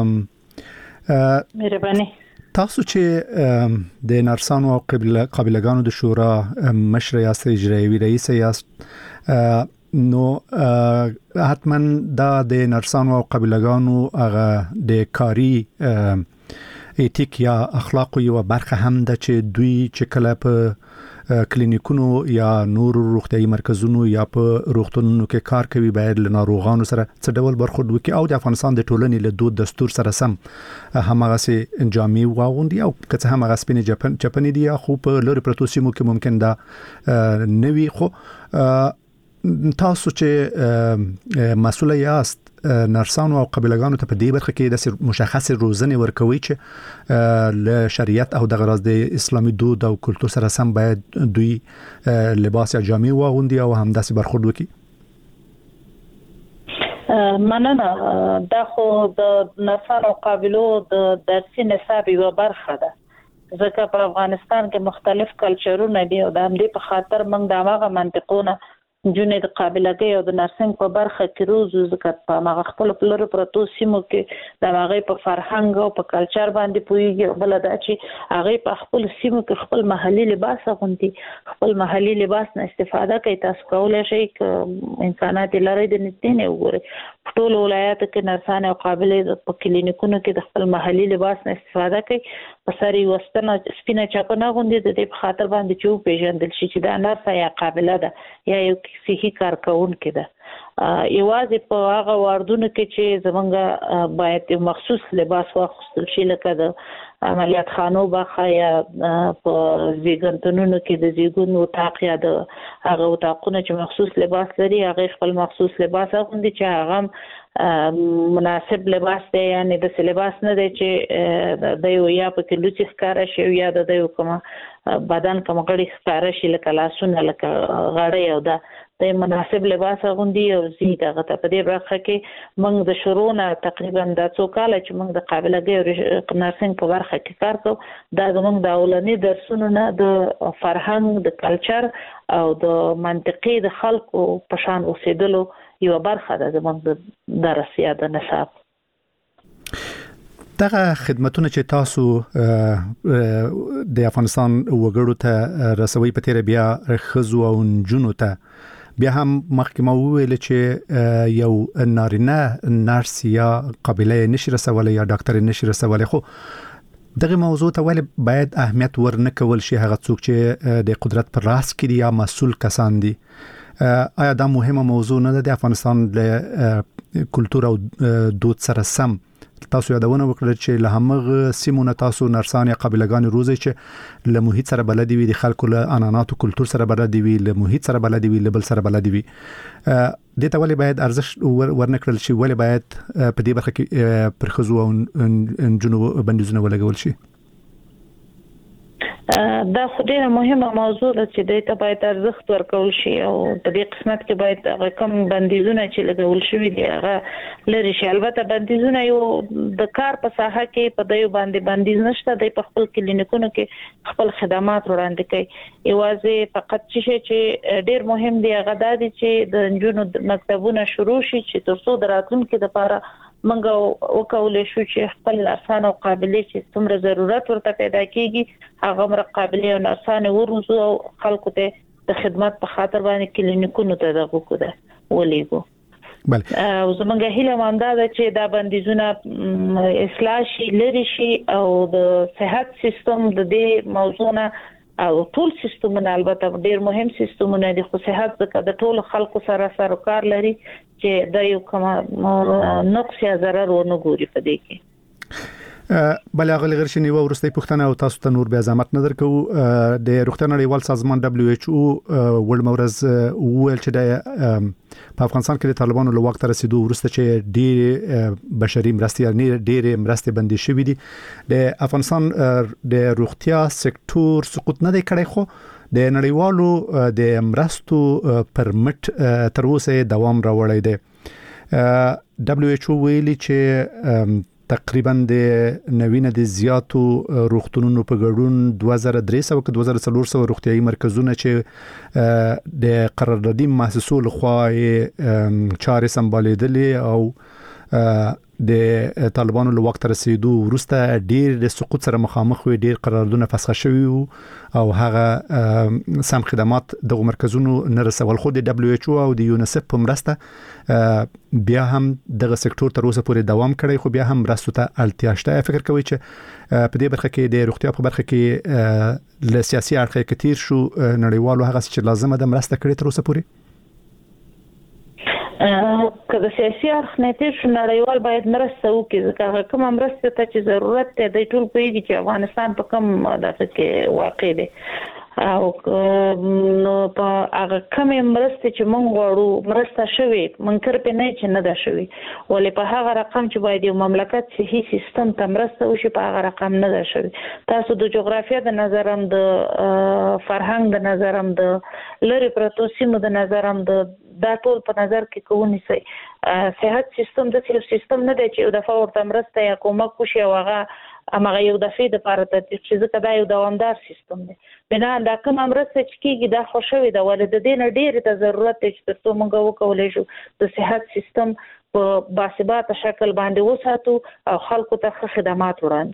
[SPEAKER 5] مهرباني
[SPEAKER 4] تاسو چې د نرسانو او قبیلهګانو د شورا مشر یاست اجرایي رئیس یاست نو حتما دا د نرسانو او قبیلهګانو هغه د کاری ایتیک یا اخلاق یو برخه هم د چې دوی چې کله په کلینیکونو یا نور روغتیايي مرکزونو یا په روغتونونو کې کار کوي باید له ناروغانو سره څه ډول برخورد وکړي او د افغانستان د ټولنې له دود دستور سره سم همغه سي انجامي واغوندي او که همغه سپینې چپنې دي خو په لوري پروتو سیمو کې ممکن دا نوي خو تاسو چې مسؤل یاست نرسانو او قبیلهګانو ته په دې برخه کې د مشخص روزنې ورکوي چې له شریعت او د غراض د اسلامي دود او کلچر سره سم باید دوی لباس یا جامې واغوندي او همداسې برخورد وکړي.
[SPEAKER 5] مننه. دا خو د نرسانو قابلو د درسي نصاب یو برخه ده، ځکه په افغانستان کې مختلف کلچرونه دي او د همدې په خاطر موږ د هغه منطقونه جنې د قابلګۍ او د نرسنګ په برخه کې روزو، ځکه په هغه خپل پلرو پروتو سیمو کې د هغه په فرهنګ او په کلچر باندې پوهیږي. بل دا چې هغه په خپل سیمو کې خپل محلي لباس اغوندي، خپل محلي لباس نه استفاده کوي. تاسو کولای شئ ک انسانات لري د نتینه وګورئ ټول ولایت کې نرسان او قابلې په کلینیکونو کې د خپل محلي لباس نه استفاده کوي. په سری وستنه سپینه چاپنه غوندي د دې په خاطر باندې چې پیژندل شي چې دا نرسه یا قابله ده یا یو صحي کارکونکې ده. یوازې په هغه واردونو کې چې زمونږ باید مخصوص لباس واخیستل شي، لکه د عملیات خانو برخه یا په زیږنتونونو کې د زیږون اتاق یا د هغه اتاقونه چې مخصوص لباس لري، هغه خپل مخصوص لباس اغوندي چې هغه مناسب لباس دی، یعنی د لباس نه دی چې د یو یا په کې لوڅ ښکارا شي یا د یو کوم بدن کوم غړي ښکارا شي لکه لاسونه لکه غړي، او د مناسب لباس اغوندي او زیږه غته. په دې برخه کې موږ د شروع تقریبا د څو کال چې موږ د قابلګۍ او نرسنګ په برخه کې کار کوو، دا زموږ د اولنی درسونو نه د فرهنګ د کلچر او د منطقي د خلکو په شان اوسېدلو یو برخه ده زموږ د درس یا د نصاب.
[SPEAKER 4] دغه خدمتونه چې تاسو د افغانستان وګړو ته رسوي په تیر بیا خزو او نجونو ته بیا هم مخکې ما وویل چې یو نارینه نرس یا قابله نشي رسولای یا ډاکټر نشي رسولای، خو دغه موضوع ته ولې باید اهمیت ورنکول شي هغه څوک چې د قدرت پر راس کې یا مسؤل کسان دي؟ آیا دا مهمه موضوع نه ده د افغانستان د کلچر او دود سره سم؟ تاسو یادونه وکړه چې له همغه سیمونه تاسو نرسان یا قابلګان روزي چې له محیط سره بلدي وي، د خلکو له عنعنات او کلچر سره بلدي وي، له محیط سره بلدي وي، له بل سره بلدي وي. د ته ولې باید ارزښت ورنکړل شي؟ ولې باید په دې برخه کې پر خزو او نجونو بندیزونه ولګول شي؟
[SPEAKER 5] دا خو ډیره مهمه موضوع ده چې د ته باید ارزښت ورکول شي او په دې قسمت کې باید هغه کوم بندیزونه چې لګول شوی دي هغه لري شي. البته بندیزونه یو د کار په ساحه کې په دایو باندې بندیز نشته، د په خپل کلینیکونو کې خپل خدمات وړاندې کوي. یوازې فقط چې ډیر مهم دی هغه د دې چې د نجونو مکتبونه شروع شي چې ترڅو د راتلونکو لپاره منګه وکولې شو چې خپل نرسان او قابلیت چې څومره ضرورت ورته پیدا کیږي هغه مر قابلیت او نرسان ورزو او خلکو ته د خدمات په خاطر باندې کلینیکونو ته دغه کوده ولېګو.
[SPEAKER 4] بله
[SPEAKER 5] او زمونږ هیله مانده ده چې دا بندیزونه اصلاح شي، لري شي او د صحت سیستم د دې موضوعونه او ټول سیستمونه البته ډیر مهم سیستمونه دي، خو صحت د ټول خلکو سره سروکار لري چې د یو کوم نقص یا ضرر ونه ګوري په دې کې.
[SPEAKER 4] بل هغه لغرشنی و ورسته پښتنه او تاسو ته نور بیا زحمت نظر کوو. د روغتیا نړیوال سازمان WHO ورلد مورز ویل چې د په افغانستان کې د طالبانو له وخت رسیدو ورسته چې ډېر بشري مرستې یا ډېر مرستې بندي شوې دي. د افغانستان د روغتیا سکتور سقوط نه دی کړی، خو د نړیوالو د مرستو پرمټ تر اوسه دوام راوړی دی. WHO ویلي چې تقریبا د نوینه د زیاتو روغتونونو په ګډون 2300 او 2400 روغتيایي مرکزونه چې د قراردادي مؤسسو لخوا چارې سمبالیدلې او د طالبانو له وخت رسیدو ورسته ډیر د سقوط سره مخامخ وي، ډیر قراردادونه فسخ شوي او هغه سم خدمات د مرکزونو نه رسول. خو د WHO او د یونیسف په مرسته بیا هم دغه سکتور تر اوسه پورې دوام کړی، خو بیا هم مرستو ته اړتیا شته. فکر کوي چې په دې برخه کې د روغتیا په برخه کې له سیاسي اړخه کتیر شو نړیوالو هغه چې لازمه ده مرسته کړي تر اوسه پورې؟
[SPEAKER 5] که د سیاسي اړخ نه تیر شو نړیوال باید مرسته وکړي، ځکه کوم مرسته ته چې ضرورت دی د ټول پیږي چې افغانستان په کوم دغه کې واقع دی او نو په هغه کومه مرسته چې مونږ غواړو مرسته شوي منکر په نه چې نه ده شوي ولې په هغه رقم چې باید یو مملکت صحیح سیستم ته مرسته وشي په هغه رقم نه ده شوي تاسو د جغرافیه د نظرم د فرهنګ د نظرم د لری پروتو سیمو د نظرم د دا ټول په نظر کې کوونی سي صحت سیستم د سیستم نه دی چې یو دفعه ورته مرسته یا کومک وشي او هغه امغه یو دفعه د لپاره چې ځکه دا یو دوامدار سیستم دی بنا دا کوم مرسته چې کیږي دا خوشوي دا ولې د دې نه ډېر ته ضرورت دی چې تاسو موږ وکولای شو د صحت سیستم په باثبات شکل باندې وساتو او خلکو ته خدمات وړاندې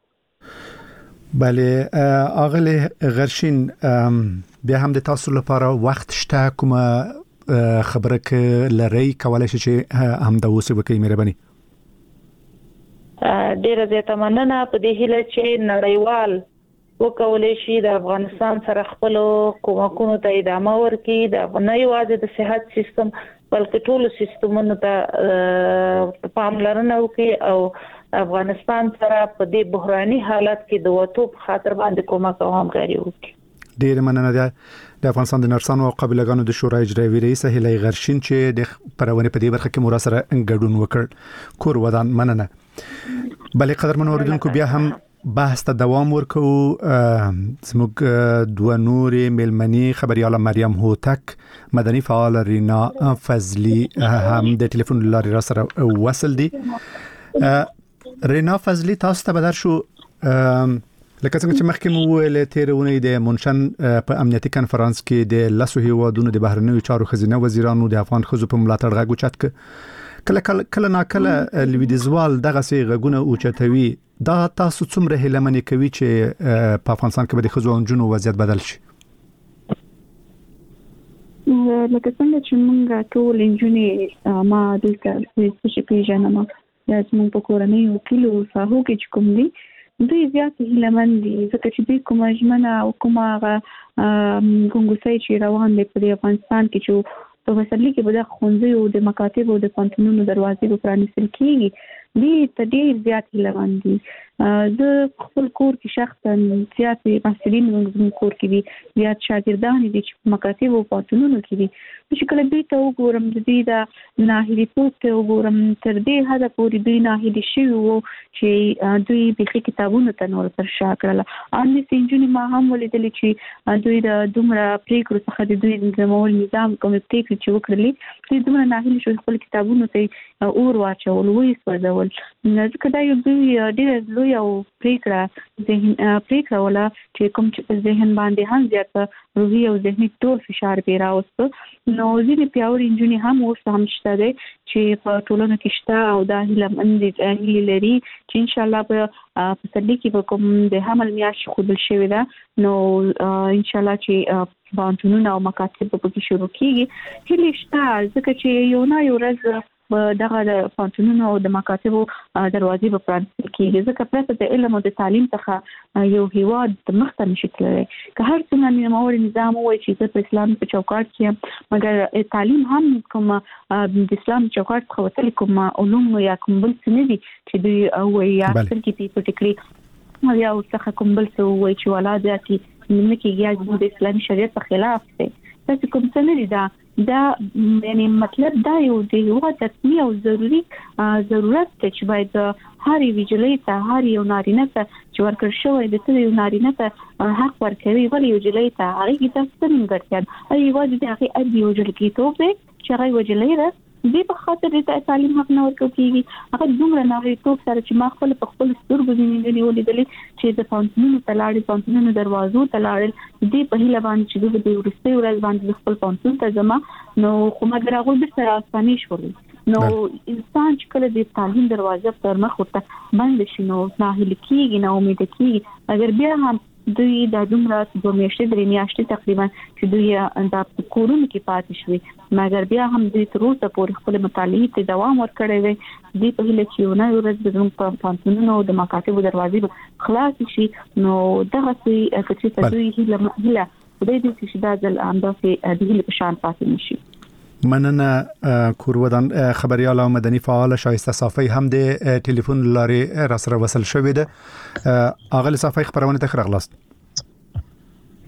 [SPEAKER 4] بله اغله غرشین بیا هم د تاسو لپاره وخت شته کومه خبره ک لری کولای شي چې هم د اوسې وکي مهرباني
[SPEAKER 5] ډیره زیاته مننه په دې هیله چې نړیوال وکولای شي د افغانستان سره خپل کومکونو ته ادامه ورکړي د نه یوازې د صحت سیستم بلکې ټول سیستمونو ته پاملرنه وکړي او افغانستان سره په دې بحراني حالت کې د وټو په خاطر باندې کومک او همکاري وکړي
[SPEAKER 4] ډیر مننه د افغانستان د نرسانو او قبيلهګانو د شورای اجرایي رئیس هیله غرشین چې د پرونې په دې برخه کې مور سره ګډون وکړ کور ودان مننه بلې قدرمن اوریدونکو بیا هم بحث ته دوام ورکو زموږ دوه نورې ملمنې خبرياله مریم هوتک مدني فعال رینا فضلی هم د ټلیفون لارې را سره وصل دي رینا فضلی تاسو ته بدر شو لکه څنګه چې مخکې مو ویل تیرونه د منشن په امنیتي کانفرنس کې د لاسو هیوادونو د بهرنیو چارو خزینه وزیرانو د افغان خزو په ملاتړ غږ اوچت کله ناکله لویدیزوال دغه سي غږونه اوچتوي دا تاسو څومره هلمنې کوي چې په افغانستان کې به د خزو او جنو وضعیت بدل شي
[SPEAKER 6] لکه څنګه چې موږ ټول انجونې ما دلته چې پیژنم دا زموږ په کورنۍ وکیل او ساحو کې کوم دي دوی زیات هیلمن دي ځکه چې دوی کومه ژمنه او کومه ګنګوسۍ چې روان دي په افغانستان کې چې په وسلې کې به د خوندې او د مکاتب او د پانتونونو دروازې به پرانیستل کیږي دي ته ډېر زیات هیلمن دي د خپل کور کې شخصا زیات مسؤلین موږ کور کې دي زیات شاګردان دي چې مکاتب او پانتونونو کې دي چې کله دوی ته وګورم د دې د ناهیلي ته وګورم تر دې حد پورې دوی ناهیلي شوي وو چې دوی به کتابونو ته نور پر شا کړل ان دې سنجونی ما هم ولیدل چې دوی د دومره پریکړو څخه د دوی د مول نظام کوم پریکړې چې وکړلې چې دومره ناهیلي شو خپل کتابونو ته اور واچول وې سوځول ځکه دا یو دوی ډېر لوی او پریکړه ولا چې کوم چې په ذهن باندې هم زیات روحي او ذهني ټول فشار پیراوست نو ځینې پیاوړي انجونی هم اوس هم شته دي چې په ټولنه کې شته او دا هیله لري چې ان شاء الله په پسندې کې به کوم د حمل میاشت خودل شوی دا نو ان شاء الله چې بانتونونه او مکاتب په کې شروع کیږي هیله شته ځکه چې یو نه یو ورځ دغه د پانتونونو او د مکاتبو دروازې په پرانیستل کیږي ځکه پرته د علم او د تعلیم څخه یو هیواد مخته نشي تللی که هر څومره نوموړی نظام وایي چې په اسلام په چوکاټ کې مګر تعلیم هم کوم د اسلام چوکاټ څخه وتل کوم علوم یا کوم بل څه نه دي چې دوی وایي یا څنګه کې پټکړي یا څخه کوم بل څه وایي چې ولادت نه کېږي د اسلامي شریعت په خلاف دی تاسو کوم څه نه دي دا یعنی مطلب دا یو دی یو تطبیق او ضرورت چې باید هر ویجلې ته هر یو نارینه ته چې ورکړ شوی د یو نارینه ته حق ورکوي ولې یو جلې ته هغه کې تاسو څنګه ګټل ای واجب دی هغه یو جلې کې توبه چې هغه وجلې دې په خاطر د تعلیم حق نه ورکو کیږي هغه دومره ناوړه توپ سره چې ما خپل سترګو ویني ولیدلې چې د پانتونونو تلاړي پانتونونو دروازو تلاړل دې په هیله باندې چې د ورستي ورځ باندې خپل پانتون ته ځما نو خو مګر هغه د سره اساني شول نو انسان چې کله د تعلیم دروازه پر مخ ورته بند شي نو ناهیل کیږي نه امید کیږي اگر بیا هم دوی د دومره د میاشتې درې میاشتې تقریبا چې دوی د کورونو کې پاتې شوي مګر بیا هم دوی تر اوسه پورې خپل مطالعې ته دوام ورکړی دی دوی په هیله چې یو نه یو ورځ زموږ په پانتونونو او د مکاتبو دروازې خلاص شي نو دغه څه چې دوی هیله خدای دې چې دا ځل همداسې د هیلې په شان پاتې نشي
[SPEAKER 4] مننه کورودان خبريال او مدني فعال شایسته صافی هم د ټلیفون لارې را سره وصل شوې ده اغل صافی خبرونه ته خرغلاست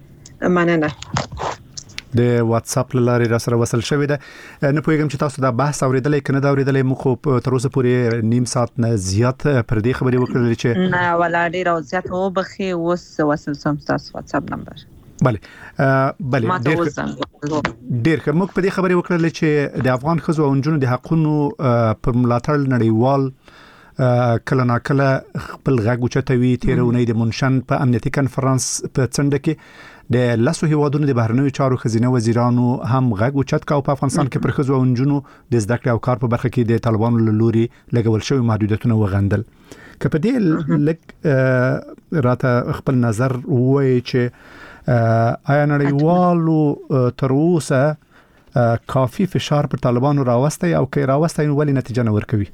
[SPEAKER 7] مننه.
[SPEAKER 4] د واتس اپ لارې را سره وصل شوې ده. نه پوهیږم چې تاسو دا بحث اوریدلې کنه دا اوریدلې مخ تر اوسه پورې نیم ساعت نه زیات پر دې خبرې وکړلې چې
[SPEAKER 7] نه ولا ډیر او زیات او بخي وصل سم تاسو واتس اپ نمبر.
[SPEAKER 4] بله ډیر موږ په دې خبرې وکړلې چې د افغان ښځو او نجونو د حقونو پر ملاتړ نړیوال کله ناکله خپل غږ اوچتوي. تیرونی د منشن په امنیتي کانفرنس په څنډه کې د لاسو هیوادونو د بهرنیو چارو خزینه وزیرانو هم غږ اوچت کاو په افغانستان کې پر ښځو او نجونو د زده کړې او کار په برخه کې د طالبانو له لوري لګول شوی محدودیتونه وغندل. که په دې لک راته خپل نظر وایي چې آیا نړیوالو تر اوسه کافي فشار پر طالبانو راوستي او کې راوستي نو ولې نتیجه نه ورکوي؟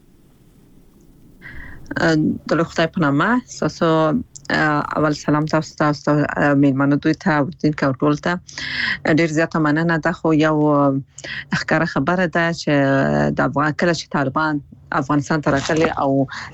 [SPEAKER 7] د خدای په نامه تاسو اول سلام تاسو میلمانو دوی ته ورته کاوټول ته ډیر زیاته مننه. دا خو یو ښکاره خبره ده چې د افغان کله چې طالبان افغانستان ته راغلي او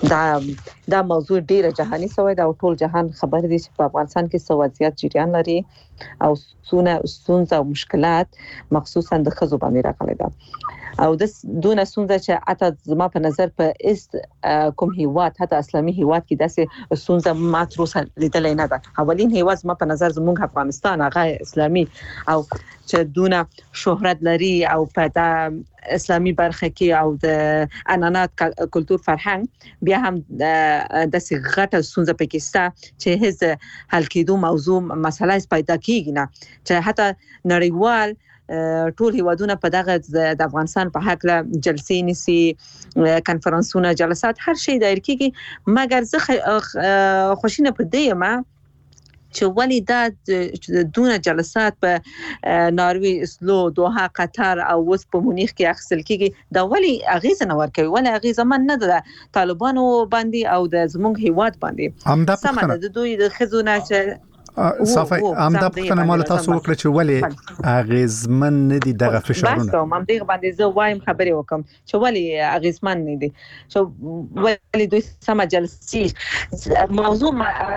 [SPEAKER 7] دا موضوع ډیره جهاني شوې ده او ټول جهان خبر دي چې په افغانستان کې څه وضعیت جریان لري او ستونزې او مشکلات مخصوصا د ښځو باندې راغلي ده او د دونه ستونزه چې اته زما په نظر په است کوم هیواد حتی اسلامي هیواد کې داسې ستونزه ما تر اوسه لیدلې نه ده. اولین هیواد زما په نظر زموږ افغانستان هغه اسلامي او چې دونه شهرت لري او په اسلامي برخه کې او د انانات کلچر فرهنګ بیا هم د غټه ستونزه پکې ستا چې هیڅ حل کېدو موضوع مسله پیدا کیږي نه چې حتی نړیوال ټول هیوادونه په دغه د افغانستان په حق له جلسې نسی کانفرنسونه جلسات هر شي دایر کیږي مګر زه خوشینه په دې ما چې ولی دا دونه جلسات په ناروی اسلو دوحه قطر او وس په مونیخ کې اخیستل کیږي دا ولی اغیزه نه ورکوي ولی اغیزه من نه ده طالبانو باندې او د زمونږ هیواد باندې سم د دوی د خزونه چې
[SPEAKER 4] صافي امدا پښتنه مال تاسو وکړه چې ولې اغیزمن نه دي دغه فشارونه
[SPEAKER 7] بس کوم دغه باندې زه وایم خبرې وکم چې ولې اغیزمن نه دي چې ولې دوی سم جلسې موضوع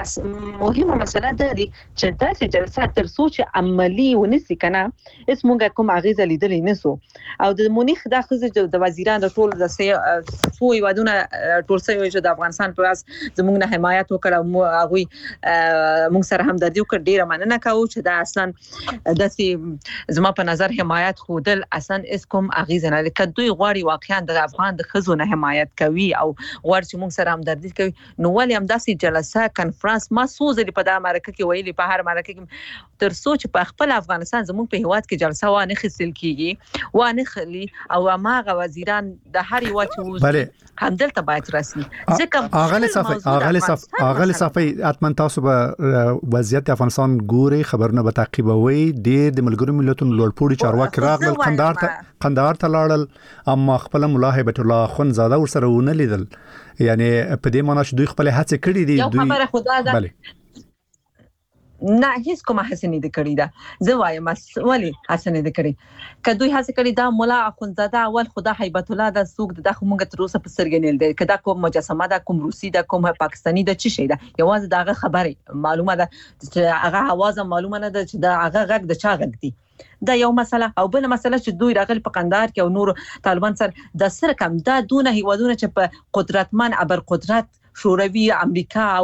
[SPEAKER 7] مهمه مسله ده چې داسې جلسات تر سوچ عملی ونسي کنه اسمه کوم اغیزه لیدلې نسو او د مونیخ د خزه د وزیران د ټول د سوی ودونه ټول سوی چې د افغانستان پر اس زموږ نه حمایت وکړ او هغه موږ سره هم د دې وکړ ډیره مننه کوم چې دا اصلا داسې زما په نظر حمایت خودل اصلا اس کوم اغیزه نه لکه دوی غواړي واقعا د افغان د خزو نه حمایت کوي او غواړي چې موږ سره همدردي کوي نو ولې هم داسې جلسه کانفرنس ما سوزلې په د امریکا کې ویلي په هر امریکا کې تر سوچ په خپل افغانستان زموږ په هیواد کې جلسه وانه خسل کیږي وانه خلی او ماغه وزیران د هر یو چې همدلته باید رسمي ځکه
[SPEAKER 4] اغلی صافي اتمن تاسو به وضعیت افغانستان ګوري خبرونه به تعقیبوي ډېر د ملګرو ملتونو لوړپوړي چارواکي راغلل قندهار ته لاړل اما خپل ملا هیبت الله خنزاده ورسره ونه لیدل یعنی په دې معنی چې دوی خپل هڅه کړې دي
[SPEAKER 7] دوی بله نه هیڅ کومه هڅه نه کړې ده زه وایم ولی هڅه نه کړې که دوی هڅه کړې ده مولا اخونزاده اول خدا هیبت الله د سوق د خمونګ تر اوسه په سرګنیل ده کدا کوم مجسمه ده کوم روسي ده کوم پاکستاني ده چی شي ده یوازې دغه خبره معلومه ده چې هغه आवाज معلومه نه ده چې دا هغه غږ د چا غږ دی دا یو مسله او بل مسله چې دوی راغل په قندهار کې او نور طالبان سره د سر کم دا دونه هیوادونه چې په قدرتمن ابر قدرت شوروي امریکا او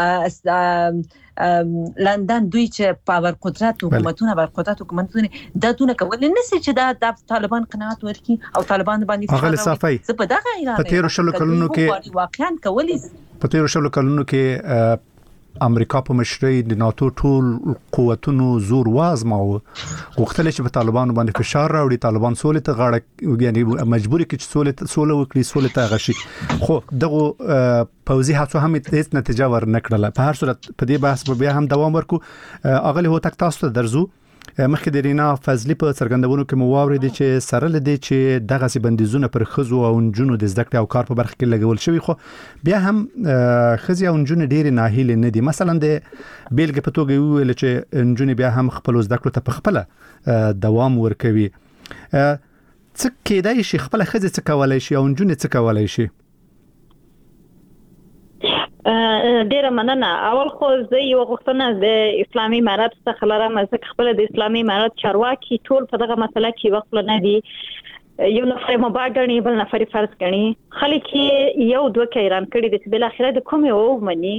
[SPEAKER 7] لندن دوی چې پاور قدرت حکومتونه بر قدرت حکومتونه د دونه کول نه چې دا د طالبان قناعت ورکي او طالبان باندې څه په دغه ایران
[SPEAKER 4] په 13 کلونو کې
[SPEAKER 7] واقعا کولی
[SPEAKER 4] په 13 کلونو کې امریکا په مشرۍ د ناتو ټول قوتونو زور وازماو غوښتل چې په طالبانو باندې فشار راوړي طالبان سولې ته غاړه یعنی مجبور کړي چې سولې وکړي سولې ته غشي خو دغه پوزي هڅه هم هیڅ نتیجه ورنکړه په هر صورت په دې بحث به بیا هم دوام ورکو اغلی هو تک تاسو ته درزو مخکې د رینا فضلی په څرګندونو کې موارد دي چې سره لدی چې دغه سي بندیزونه پر خزو او نجونو د زده کړې او کار په برخه کې لګول شوی خو بیا هم خزي او نجونو ډېر ناهیل نه دي مثلا د بیلګې په توګه ویل چې نجونو بیا هم خپل زده کړو ته په خپل دوام ورکوي څه کېدای شي خپل خزي څه کولای شي او نجونو څه کولای شي
[SPEAKER 5] ډیره مننه. اول خو زه یو غوښتنه د اسلامي امارات څخه لرم، ځکه خپل د اسلامي امارات چارواکي ټول په دغه مسله کې وقفه نه دي. یو نفر مباح غني بل نفر فرض غني، خلک یو دوه کیران کړي د بل اخره د کوم یو مني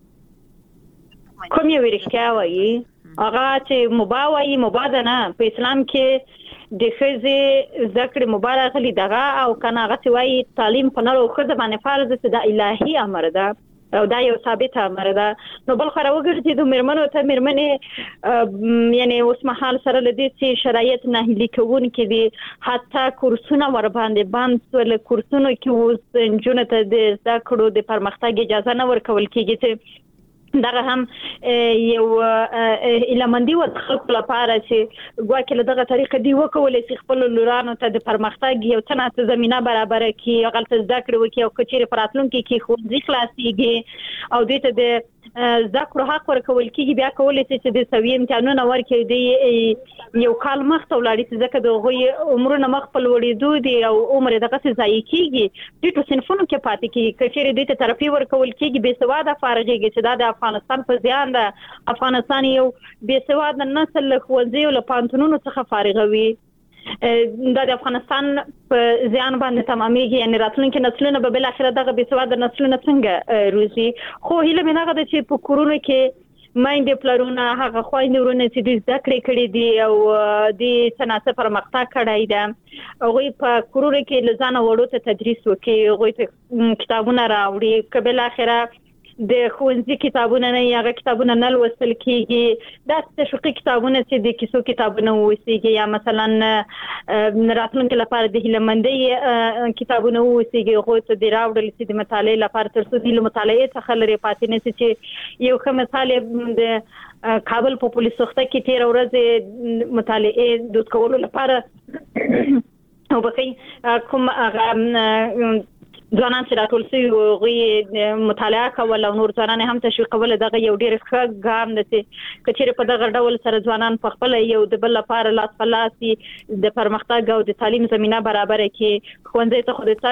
[SPEAKER 5] کوم یو ورښتیا وایي هغه چې مباح وایي مباح نه. په اسلام کې د خزي ذکر مبارک لري دغه او کنه هغه وایي تعلیم په نړۍ خو د باندې فرض ده د الهي امر ده او دا یو ثابت امر ده. نو بل خو راوګرځي د مرمنو ته مرمنه یعنی اوس مهال سره لدی چې شرایط نه لیکون کې دي، حتی کورسونه ور باندې ول کورسونو کې اوس جنونه ته د ذکرو د پرمختګ اجازه نه ورکول کېږي چې دغه هم یو الهمندي و خلق لپاره چې ګواکې له دغه طریقه دی وکولې چې خپل لورانو ته د پرمختګ یو څه زمينه برابر کړي، غلط ذکر وکړي او کچېره پراتلونکو کې خو ځي خلاصيږي او دې ته د ذکر حق ورکول کېږي. بیا کولای شي چې د سوي امتحانونه ورکړي دی یو کال مخ ته ولاړی چې ځکه د غوي عمرونه مخ په لوړېدو دي او عمر دغه څه ځای کېږي د ټول صنفونو کې پاتې کېږي. کچېره دې ته طرفي ورکول کېږي به سواده فارغيږي چې دا د افغانستان په ځان ده. افغانستان یو به سواده نسل له خوځي او له پانتونونو څخه فارغوي. دا د افغانستان په ځان باندې تمامېږي، یعنی راتلونکي نسلونه به بل اخر دغه به سواده نسلونه څنګه روزي. خو هیله مې نه غواړم چې په کورونو کې مایند پلرونه هغه خويندې ورونه چې د ذکر کړي دي او د تناسب پرمختګ کړی ده او په کورونو کې لزانه وړو ته تدریس وکړي، غوي کتابونه راوړي، قبل اخره د خوندزي کتابونه نه یغه کتابونه نه لوستل کیږي. دا تشویقي کتابونه چې د کیسو کتابونه وسیږي یا مثلا راتلونکي لپاره د هیلمندۍ کتابونه وسیږي، خو ته د راوړل چې د مطالعه لپاره تر څو د مطالعه څخه لري پاتې نه چې یو کوم مثال د کابل په پولیس وخته کې 13 ورځې مطالعه د کولو لپاره او بقي کوم ځوانان چې راټول شوي غوي مطالعه کول او نور ځوانان هم تشویق کول دغه یو ډیر ښه ګام دی چې کچېره په دغه ډول سره ځوانان په خپل یو د بل لپاره لاس په لاس د پرمختګ او د تعلیم زمينه برابر کړي. خوندې ته خو د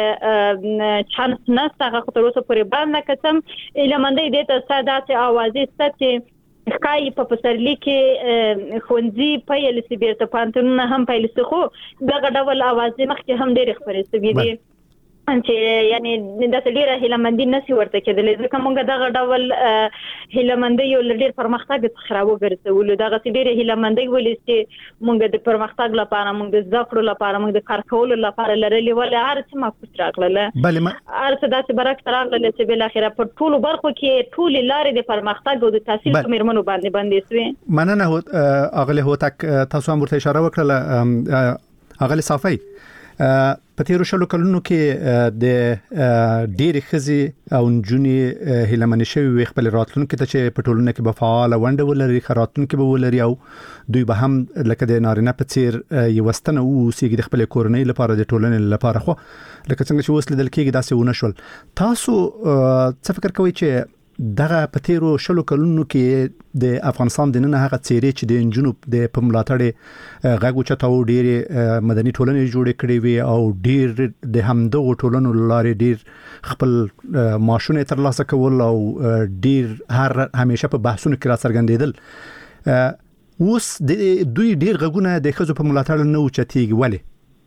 [SPEAKER 5] تاګ چانس نشته هغه تر اوسه پورې باندې کتم الهمندې د ته سادات اوازې ستې ښکای په پسرلی کې خوندزي په یلسي بیرته پانتون هم په یلسي خو دغه ډول اوازې مخکې هم ډېر خبرې سوي دي چې یعنی د ډیره هیلمندي نسی ورته کېدل ځکه مونږ دغه ډول هیلمندي یو ډیر پرمختګ څخه راوګرځول. دغه ډیره هیلمندي ولې چې مونږ د پرمختګ لپاره مونږ د ذکر لپاره مونږ د کار کولو لپاره لرلې ولې هر څه ما کوټ راغله هر څه داسې برعکس راغله چې بل اخره په ټولو برخو کې ټول لارې د پرمختګ او د تحصیل کومرمنو باندې سوي.
[SPEAKER 4] مننه اغله هوتک تاسو هم ورته اشاره وکړه اغله صافي په تیرو شلو کلونو کې د ډېر خزي او نجونی هیلمن شوی خپل راتلونکو ته چې په ټولنه کې به فعال ونډه ولري، راتلونکو به ولري او دوی به هم لکه د نارینه په څیر یو وستنه او سیګ د خپل کورنۍ لپاره د ټولنې لپاره خو لکه څنګه چې وسل دل کېږي داسې ونه شول. تاسو څه فکر کوئ چې دغه په تیرو شلو کلونو کې د افغانستان د نن هغه چیرې چې د جنوب د پملاتړ غاګو چتاو ډېر مدني ټولنې جوړې کړې وي او ډېر د همدغه ټولنو لارې ډېر خپل معاشونه ترلاسه کول او ډېر هر همیشه په بحثونو کې را څرګندېدل. اوس د دوی ډېر غاګونه د خزو په ملاتړ نه اوچتېږي ولې؟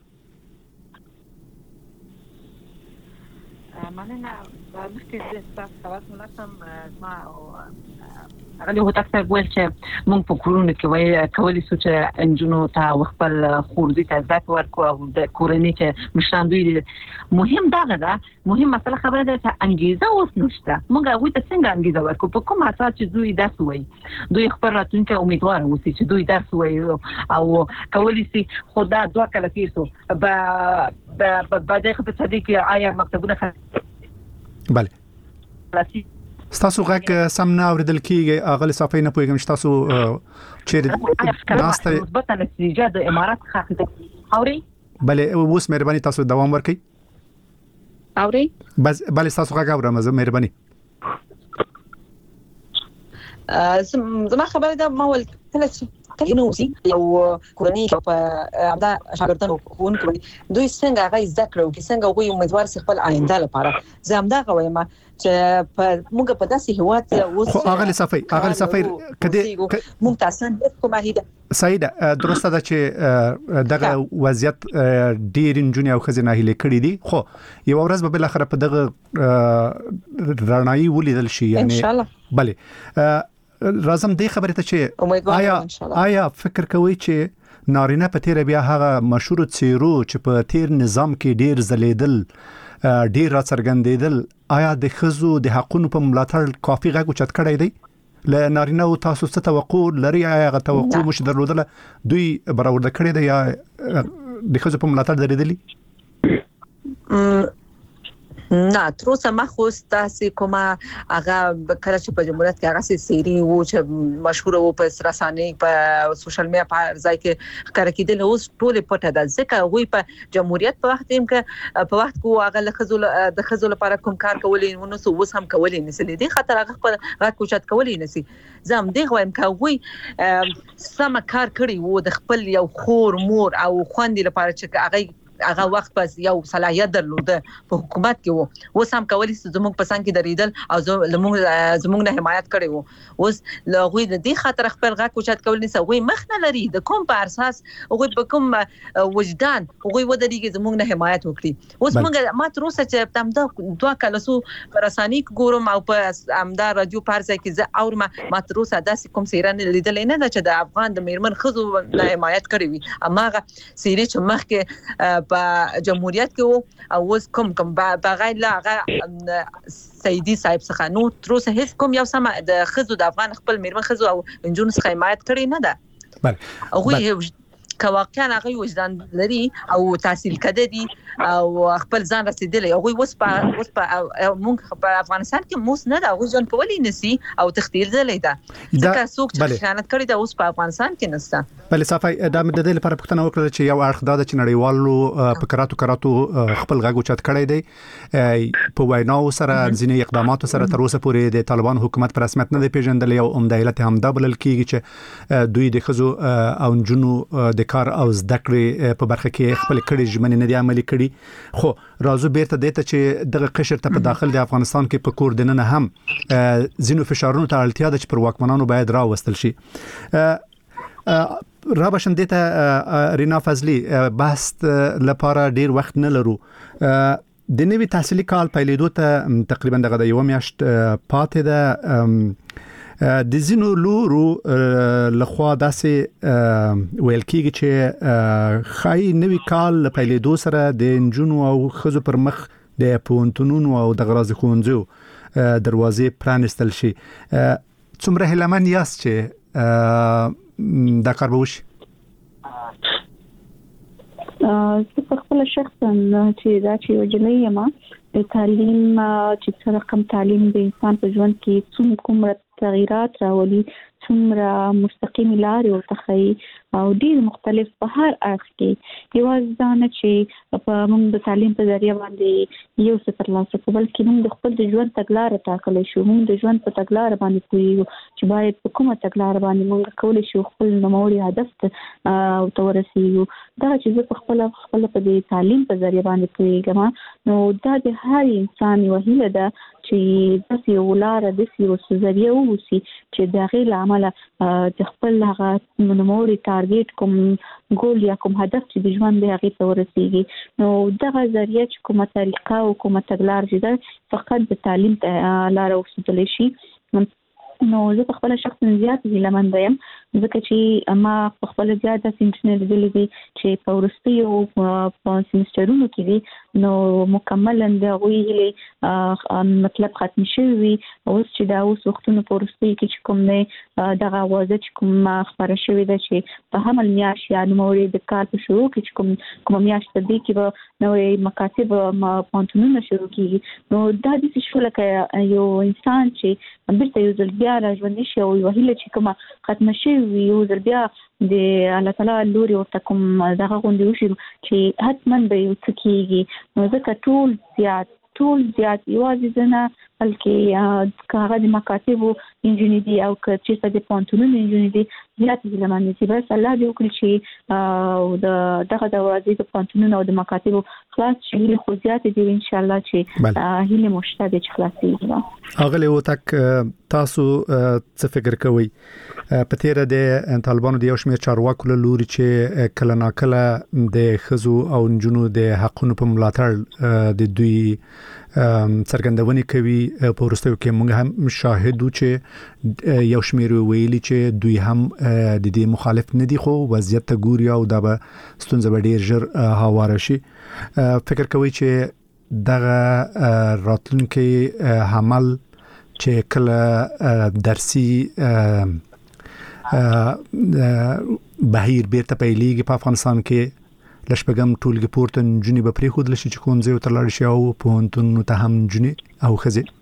[SPEAKER 7] مننه مخکې د تاسو تاسو ملاتم ما هغه هو تاسو ویل چې مونږ په کورونو کې وای کولای شو چې انجونو ته خپل خورځي ته ځات ورکو او د کورنۍ چې مشران دوی مهم دا مهم مسله خبره ده چې انګیزه اوس نشته. مونږ هغه ته څنګه انګیزه ورکو په کوم اساس چې دوی درس وای دوی خپل راتلونکي امیدوار اوسي چې دوی درس وای او کولای شي خدا دعا کله کیسو با دغه په صدیق آیا مکتبونه
[SPEAKER 4] بله ستاسو غږ سم نه اوریدل کیږي اغل صافي نه پوهیږم چې تاسو چیرې ناسته
[SPEAKER 7] مثبت نتیجه د امارات څخه اوري.
[SPEAKER 4] بله اوس مهرباني تاسو دوام ورکړئ
[SPEAKER 7] اوري
[SPEAKER 4] بس بله تاسو غږ اورم زه مهرباني
[SPEAKER 7] زما خبره ده ما ول کله نو سي یو کورنۍ په امدا شاګردانو کوونکو دوی څنګه هغه ذکر او څنګه غوي امیدوار خپل آینده لپاره زه همدا غوایم چې په موږ په داسې هوات اوس
[SPEAKER 4] اغل صفای کدي
[SPEAKER 7] موږ تاسو کومه هیده
[SPEAKER 4] سیده درسته ده چې دغه وضعیت ډیر انجونی او خزینه هلي کړی دي خو یو ورځ به بل اخر په دغه رڼایي ولیدل شي یعنی
[SPEAKER 7] ان شاء الله
[SPEAKER 4] بله رازم دی خبره ته چې آیا فکر کوي چې نارینه په تیر بیا هغه مشهور څیرو چې په تیر نظام کې ډیر زلیدل ډیر راڅرګندیدل آیا د خزو د حقونو په ملاتړ کافي غږ اوچت کړی دی ل نارینه او تاسو څه توقع لري هغه توقع مش درلودله دوی برابر کړی دی یا د خزو په ملاتړ درېدلی
[SPEAKER 7] نه تر اوسه ما خو تاسو کومه هغه کله چې په جمهوریت کې هغه سيري وو چې مشهور وو په رسانه په سوشل میډیا په ځای کې ښکار کېدل اوس ټول پټه ده ځکه وی په جمهوریت په وخت کې په وخت کو هغه د خزول لپاره کوم کار کولې نو سو اوس هم کولې نسلې دي خاطر هغه خپل غږ کوچت کولې نسی زم دی غوایم کوي سم کار کړی وو د خپل یو خور مور او خويندې لپاره چې هغه وخت پس یو صلاحیت درلوده په حکومت کې وو اوس هم کولی زموږ په سان کې دریدل او زموږ نه حمایت کړي وو اوس لغوی د دې خاطر خپل غا کوچت کول نه سوي مخ نه لري د کوم په اساس هغه په کوم وجدان هغه ودرېږي زموږ نه حمایت وکړي اوس موږ ما تر اوسه چې تم دوه کله سو رساني ګورم او په امدا رادیو پارځه کې زه اورم ما تر اوسه داسې کوم سیران لیدل نه چې د افغان د میرمن خزو نه حمایت کړي وي اماغه سیری چې مخ کې په جمهوریت کې وو او اوس کوم بغیر لا سیدی صاحب څخه نو تر اوسه هیڅ کوم یو سم د خزو د افغان خپل میرمن خزو او انجون څخه حمایت کړي نه ده
[SPEAKER 4] بله
[SPEAKER 7] او کواکان هغه وجدان لري او تحصیل کده دي او خپل ځان رسیدلی او اوس په موږ په افغانستان کې موس نه دا ځان کولی نسی او تختیل زلې ده ځکه څوک چې خیانت کړی دا اوس په افغانستان کې نشته
[SPEAKER 4] بل صفای د مدد لپاره پښتنه وکړه چې یو اړخ دا چې نړیوالو په کراتو خپل غږ اوچت کړی دی په ویناو سره ځینې اقدامات سره تر اوسه پورې د طالبان حکومت په رسمیت نه دی پیژندل او عمده علت هم دا بلل کیږي چې دوی د خزو او جنو د کار او زده کړې په برخه کې خپل کړي ژمنې نه دي عملي کړي خو راځو بیرته دته چې دغه قشر ته په داخل د افغانستان کې په کور دننه هم زینو فشارونو ته اړتیا ده چې پر واکمنانو باید راوستل شي را بشم دته رینا فضلی بحث لپاره ډیر وخت نه لرو د نوي تحصیلي کال پیلېدو ته تقریبا دغه یو میاشت پاتې ده د زینو لورو لخوا داسې ویل کېږي چې خای نوي کال پیلېدو سره د انجونو او خزو پر مخ د پونتونونو او د غراز خونځو دروازې پرانستل شي څومره هلمن یاست چې دا کار به وشي
[SPEAKER 6] زه په خپل شخصا چې دا چې وجلې یم د تعلیم چې څه رقم تعلیم د انسان په ژوند کې کومه تغیرات راولي څومره مستقیم لارې او تخی او ډیر مختلف په هر اړخ کې یو ځان چې په موږ د تعلیم په ذریعہ باندې یو څه ترلاسه کول کې موږ د خپل ژوند تګلارې ټاکلی شو موږ د ژوند په تګلارې باندې پوهیږو چې باید په کومه تګلارې باندې موږ کولی شو خپل نوموړي هدف ته ورسیږو دا چې زه په خپل په دې تعلیم په ذریعہ باندې پوهیږم نو دا د هر انسان یو هیله ده چې داسې یو لاره داسې یو ذریعہ ووسي چې د هغې له امله د خپل هغه نوموړي ټارګېټ کوم ګول یا کوم هدف چې د ژوند د هغې ته ورسیږي نو دغه ذریعہ چې کومه طریقه او کومه تګلاره چې ده فقط د تعلیم لاره وسیدلی شي نو زه په خپل شخص زیات هیلهمنده یم ځکه چې ما په خپل زیات داسې انټرنیټ لیدلي دي چې په وروستیو په سیمسټرونو کې دي نو مکملا د هغوی هیلې مطلب ختم شوي وي اوس چې دا اوس وختونو په وروستیو کې چې کوم دی دغه اوازه چې کوم خپره شوې ده چې په حمل میاشت یا نوموړي د کال په شروع کې چې کومه میاشت ده کې به نوې مکاتب پوهنتونونه شروع کېږي نو دا داسې شو لکه یو انسان چې بیرته یو ځل بیا را ژوندی شي او یوه هیله چې کومه ختمه شوې وي یو ځل بیا د الله تعالی لوري ورته کوم دغه غونډې وشي چې حتما به یو څه کېږي نو ځکه ټول زیات یوازې زه نه بلکې کاغه د مکاتب انجینری دي او چې د پونتونو انجینری دي زیات ځلمن دي بس الله دې وکړي چې د دغه د وادي د پونتونو او د مکاتب خلاص شي خو زیات دي ان شاء الله چې هله مشته د خلاصي
[SPEAKER 4] اغله وتک تاسو څه فکر کوئ په تیر د طالبانو د یو شمېر چارواکو له لوري چې کله ناکله د خزو او نجونو د حقونو په ملاتړ د دوی څرګندونې کوي په ورستیو کې موږ هم شاهدو چې یو شمېر ویلي چې دوی هم د دې مخالف نه دي خو وضعیت ته ګوري او دا به ستونزه به ډیر ژر هواره شي فکر کوي چې دغه راتلونکي عمل چې کله درسي بهیر بیرته پیلېږي په افغانستان کې لشپګم ټولګي پورته نجونې به پرې خود لشي چې کونځي او ترلاړ شي او پوهنتونونو ته هم نجونې او ښځې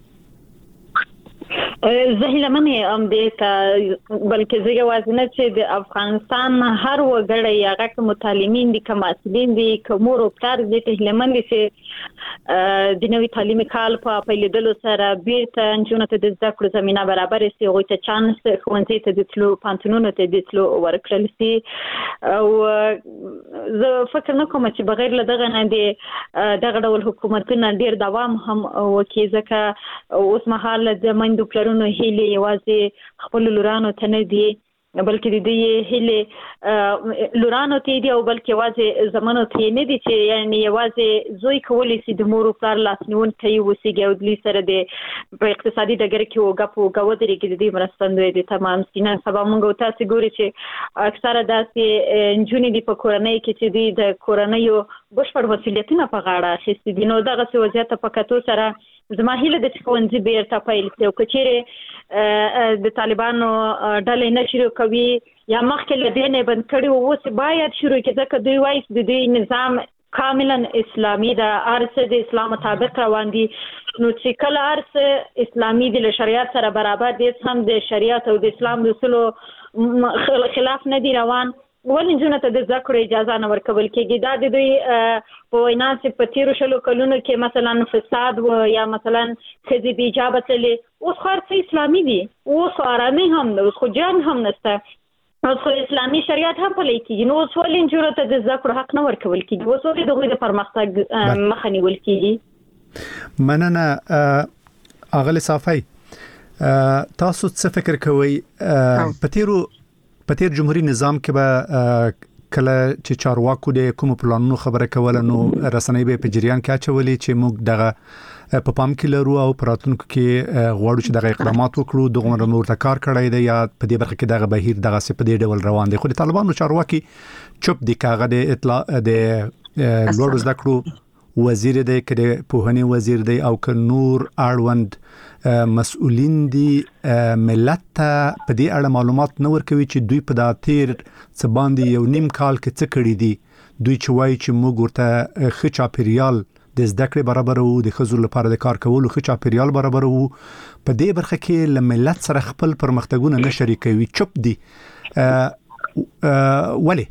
[SPEAKER 5] زه لمنې دې ته بلکې زه یوازې چې د افغانستان هر وګړی هغه کوم متعلمین دي کوم مسؤلین دي کوم مور او پلار دي ته لمنې چې د نوې تعلیمي کال په پیلېدلو سره بیرته نجونو ته د زده کړو زمينه برابر شي او ته چانس ښوونځي ته د تلو پانتونونو ته د تلو ورکړل شي او زه فکر نه کوم چې بغیر له دغه نه دي دغه ډول حکومتونه ډیر دوام هم وکړي ځکه اوس مهال د مندو پلرونو هیله یوازې خپل لورانو ته نه دي بلکې د دې هیله لورانو ته دي او بلکې یوازې زمانو ته نه دي چې یعنی یوازې زوی کولی سي د مور او پلار لاسنیون کوي وسیږي او د سره د په اقتصادي ډګر کې وګپو غوډري کې د دې مرستندوی دي تمام سینه سبا موږ تاسو ګوري چې اکثره داسې انجونی دي په کورنۍ کې چې د کورنۍ بشپړ مسؤلیتونه په غاړه اخیستي دي نو دغه وضعیت په کتو سره زما هیله د ښوونځي بیرته پیل شي او کچېره د طالبانو ډلې نشرو کوي یا مخکې له دې نه بند کړي او اوس باید شروع کړي ځکه دوی وایي د دې نظام کاملا اسلامي د ارسه د اسلام مطابق روان دي نو چې کله ارسه اسلامي د شریعت سره برابر دي هم د شریعت او د اسلام د اصولو خلاف نه دی روان ولې جنونو ته د ذکر اجازه نه ورکول کېږي دا د دوی په وینا چې په تیرو شلو کلونو کې مثلا فساد و یا مثلا خزي بي اجازه تلې اوس خارڅ اسلامي دي اوس آرامي هم نو خو جان هم نشته اوس اسلامي شریعت هم پلي کېږي نو اوس ولې جنونو ته د ذکر حق نه ورکول کېږي اوس ولې دغه د پرمختګ مخه نیول کېږي
[SPEAKER 4] مننه اغلی صافي تاسو څه فکر کوئ په تیر جمهوریت نظام کې به کله چې چارواکو د کوم پلانونو خبره کوله نو رسنۍ به په جریان کې اچولې چې موږ دغه په پام کې لرو او پراتونکو کې غواړو چې دغه اقدامات وکړو دغه مرته کار کړی دی یا په دې برخه کې دغه بهیر دغه په دې ډول روان دی خو د طالبانو چارواکي چوپ دي کاغه د اطلاع د لوړ زده کړو وزیر دی کله پوهنې وزیر دی او ک نور اړوند مسؤلین دي ملت ته په دې اړه معلومات نه ورکوي چې دوی په داتیر څه باندې یو نیم کال کې څه کړی دي دوی چې وایي چې موږ ورته خچا پیریال د زده کړې برابر وو د خزو لپاره د کار کولو خچا پیریال برابر وو په دې برخه کې ل ملت سره خپل پرمختګونه نه شریکوي چوپ دي ولی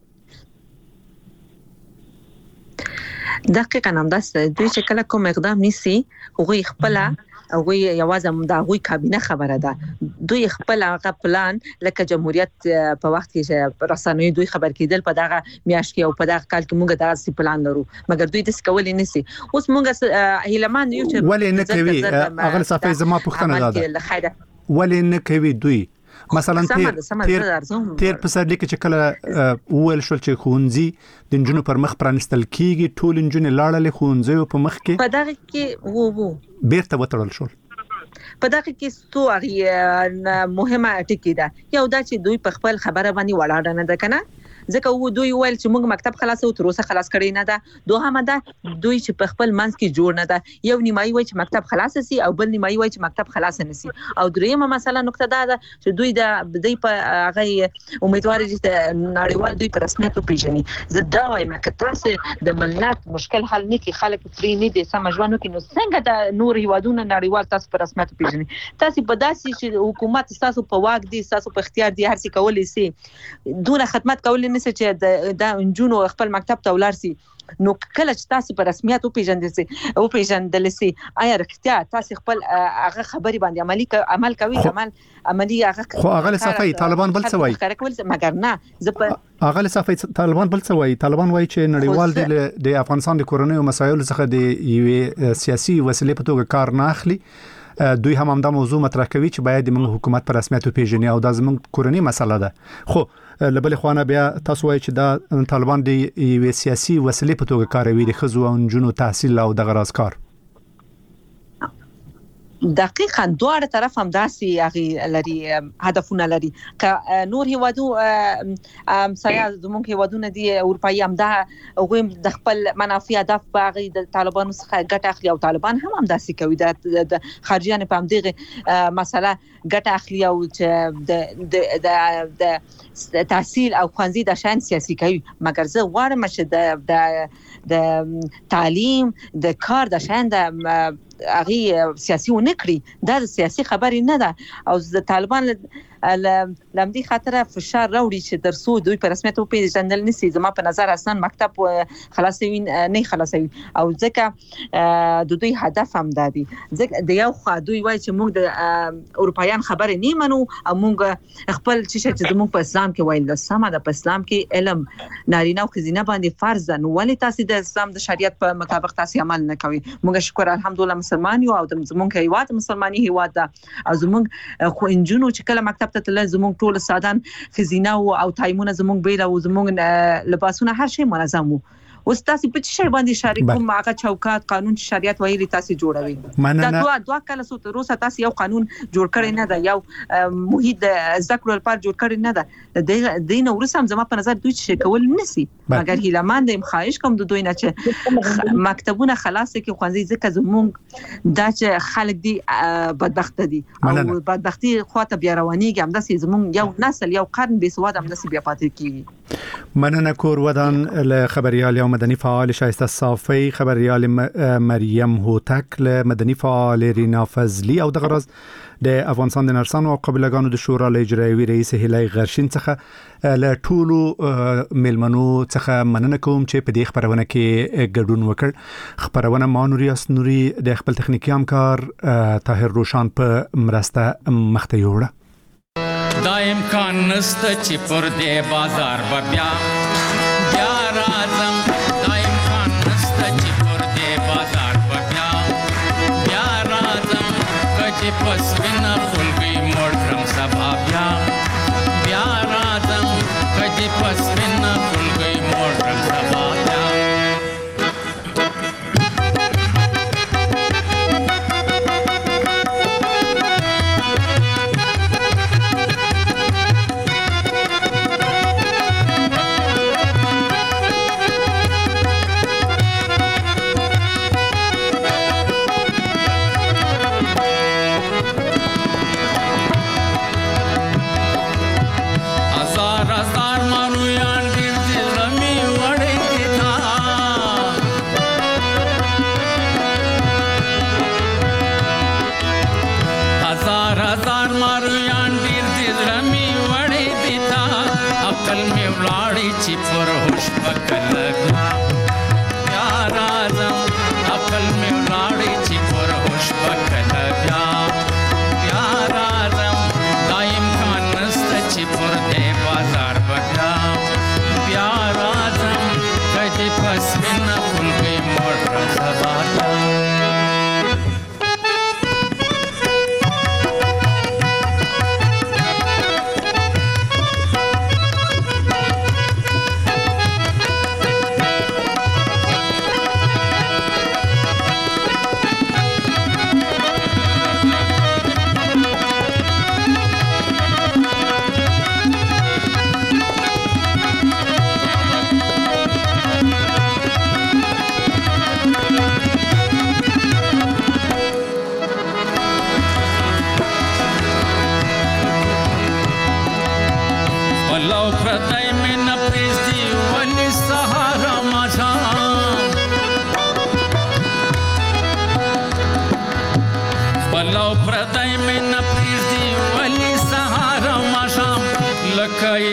[SPEAKER 7] دقیقاً هم داسې دوی چې کله کوم اقدام نیسي هغه خپل او یوازې د هغوی کابینه خبره ده دوی خپل هغه پلان لکه جمهوریت په وخت کې رسنوي دوی خبر کېدل په دغه میاشت کې او په دغه کال کې موږ داسې پلان لرو مګر دوی د سکولې نسی اوس موږ هیلمان یو چې
[SPEAKER 4] ولې نه کوي اغل صافي زما پوښتنه ده ولې نه کوي دوی مثلا تیر په سر لیکه چې کله وول شول چې خونځي د انجونو پر مخ پرانستل کیږي ټول انجونې لاړل خونځي په مخ کې
[SPEAKER 7] په دغه کې وو
[SPEAKER 4] بیرته وترل شول
[SPEAKER 7] په دغه کې ستو مهمه ټکی ده یو دا چې دوی په خپل خبره باندې ولاړ نه ده کنه ځکه دوی ویل چې موږ مکتب خلاص او تر اوسه خلاص کړی نه ده دوهمه ده دوی چې په خپل منځ کې جوړ نه ده یو نیمایي وای چې مکتب خلاص سي او بل نیمایي وای چې مکتب خلاص نه سي او دریمه مسله نقطه ده چې دوی د دوی په هغه امیدوار دي چې نړیوال دوی پر رسمیت پیژني زه دا وایم چې تاسو د ملت مشکل حل نه کی خلک پرې نه دي سم ژوندو کې نو څنګه د نور هیوادونو نړیوال تاسو پر رسمیت پیژني تاسو په داسې چې حکومت تاسو په واک دي تاسو په اختیار دي هر څه کولای سي دونه خدمت کولای نشي چې د انجونو خپل مکتب ته ولرسي نو کله چې تاسو په رسمیت او پیژندل سي آیا رښتیا تاسو خپل هغه خبري باندې عمل کوي عملی هغه
[SPEAKER 4] خو هغه صفای طالبان بل څه وایي
[SPEAKER 7] مګر نه زه
[SPEAKER 4] هغه صفای طالبان بل څه وایي طالبان وایي چې نړیوال د افغانستان د کورنۍ مسایلو څخه د یو سیاسي وسیلې په توګه کار نه اخلي دوی هم دا موضوع مطرح کوي چې باید موږ حکومت پر رسمیت پیژني او دا زموږ کورنۍ مسله ده خو لبل خوانه بیا تاسو وایي چې دا طالبان د یو سیاسي وسیلې په توګه کاروي د خزو او جنونو تحصیل او د غراز کار
[SPEAKER 7] دقیقاً دوه طرف هم داسي هغه لري هدفونه لري ک نور هیوادو سیا زموږ هیوادونه دي اروپایي هم دا هغه د خپل منافع هدف باغی د طالبانو څخه ګټه اخلي او طالبان هم داسي کوي د خارجيان په همدغه مسله ګټه اخلي او د تحصیل او خوانزي د شان سیاسي کوي مګر زه غواړم چې د تعلیم د کار د شان د هغه سیاسي ونکړي دا سیاسي خبري نه ده او د طالبان لمدي خاطر فشار راوړي چې درسو دوی په رسمیت او پیژندل نشي زما په نظر اصلا مکتب خلاصوي نه خلاصوي او ځکه د دوی هدف هم دادي ځکه د یو خو دوی وایي چې موږ د اروپایان خبرې نه منو او موږ خپل چې زموږ په اسلام کې وایي د سم د اسلام کې علم نارینه او ښځینه باندې فرض ده نو ولې تاسو د اسلام د شریعت په مطابق تاسو عمل نه کوي موږ شکر الحمدلله مسلمان یو او زموږ هیواد مسلمانی هیواد ده او زموږ خو انجونو چې کله مکتب ته تل زموږ ټول سادان خزینه او تایمونه زموږ بیل او زموږ لباسونه هر شی منظم وو اوس تاسو په څه باندې شریکوم هغه چوکاټ قانون شریعت وایي تاسو جوړوي دا دوه کله سو روسه تاسو یو قانون جوړ کړی نه دا یو محیط ذکر لپاره جوړ کړی نه دا د دین ورسم زما په نظر دوی چې کول نسی مګر هیلمان د خواهش کوم د دوی نه چې مکتبونه خلاص کې خوانزي ځکه زموږ دا چې خلک دي بدبخت دي او بدبختی خواته بیا روانيږي هم د زموږ یو نسل یو قرن به سواد هم د بیا پاتې کیږي
[SPEAKER 4] مننه کور ودان له خبريال مدني فعال شایسته صافی خبريال مریم هوتک له مدني فعال رینا فضلی او د غرض د افغانستان د نرسانو او قبلګانو د شورا اجرایوي رئیس هلای غرشین څخه له ټولو ملمنو څخه مننه کوم چې په دې خبرونه کې ګډون وکړ خبرونه مانوریاس نوري د خپل تخنیکی همکار طاهر روشان په مرسته مخته یوړه
[SPEAKER 8] دا امکان نسته چې پر دې بازار بیا راځم دا امکان نسته چې پر دې بازار بیا راځم کچې پس وینا خلګي موټرم سبا بیا راځم کچې پس وینا خلګي موټرم سبا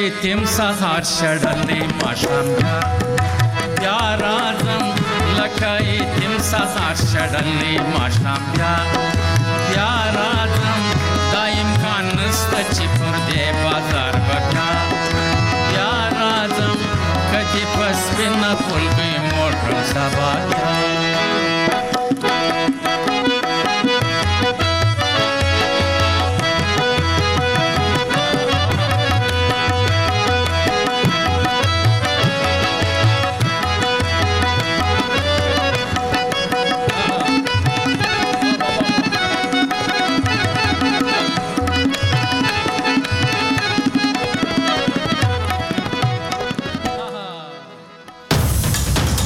[SPEAKER 8] تیم سهار شړلې ماښام بیا راځم لکه تیم سهار شړلې ماښام بیا راځم دا امکان نسته چې پر دې بازار به بیا راځم کدی په سپینه پلوۍ موټر سبا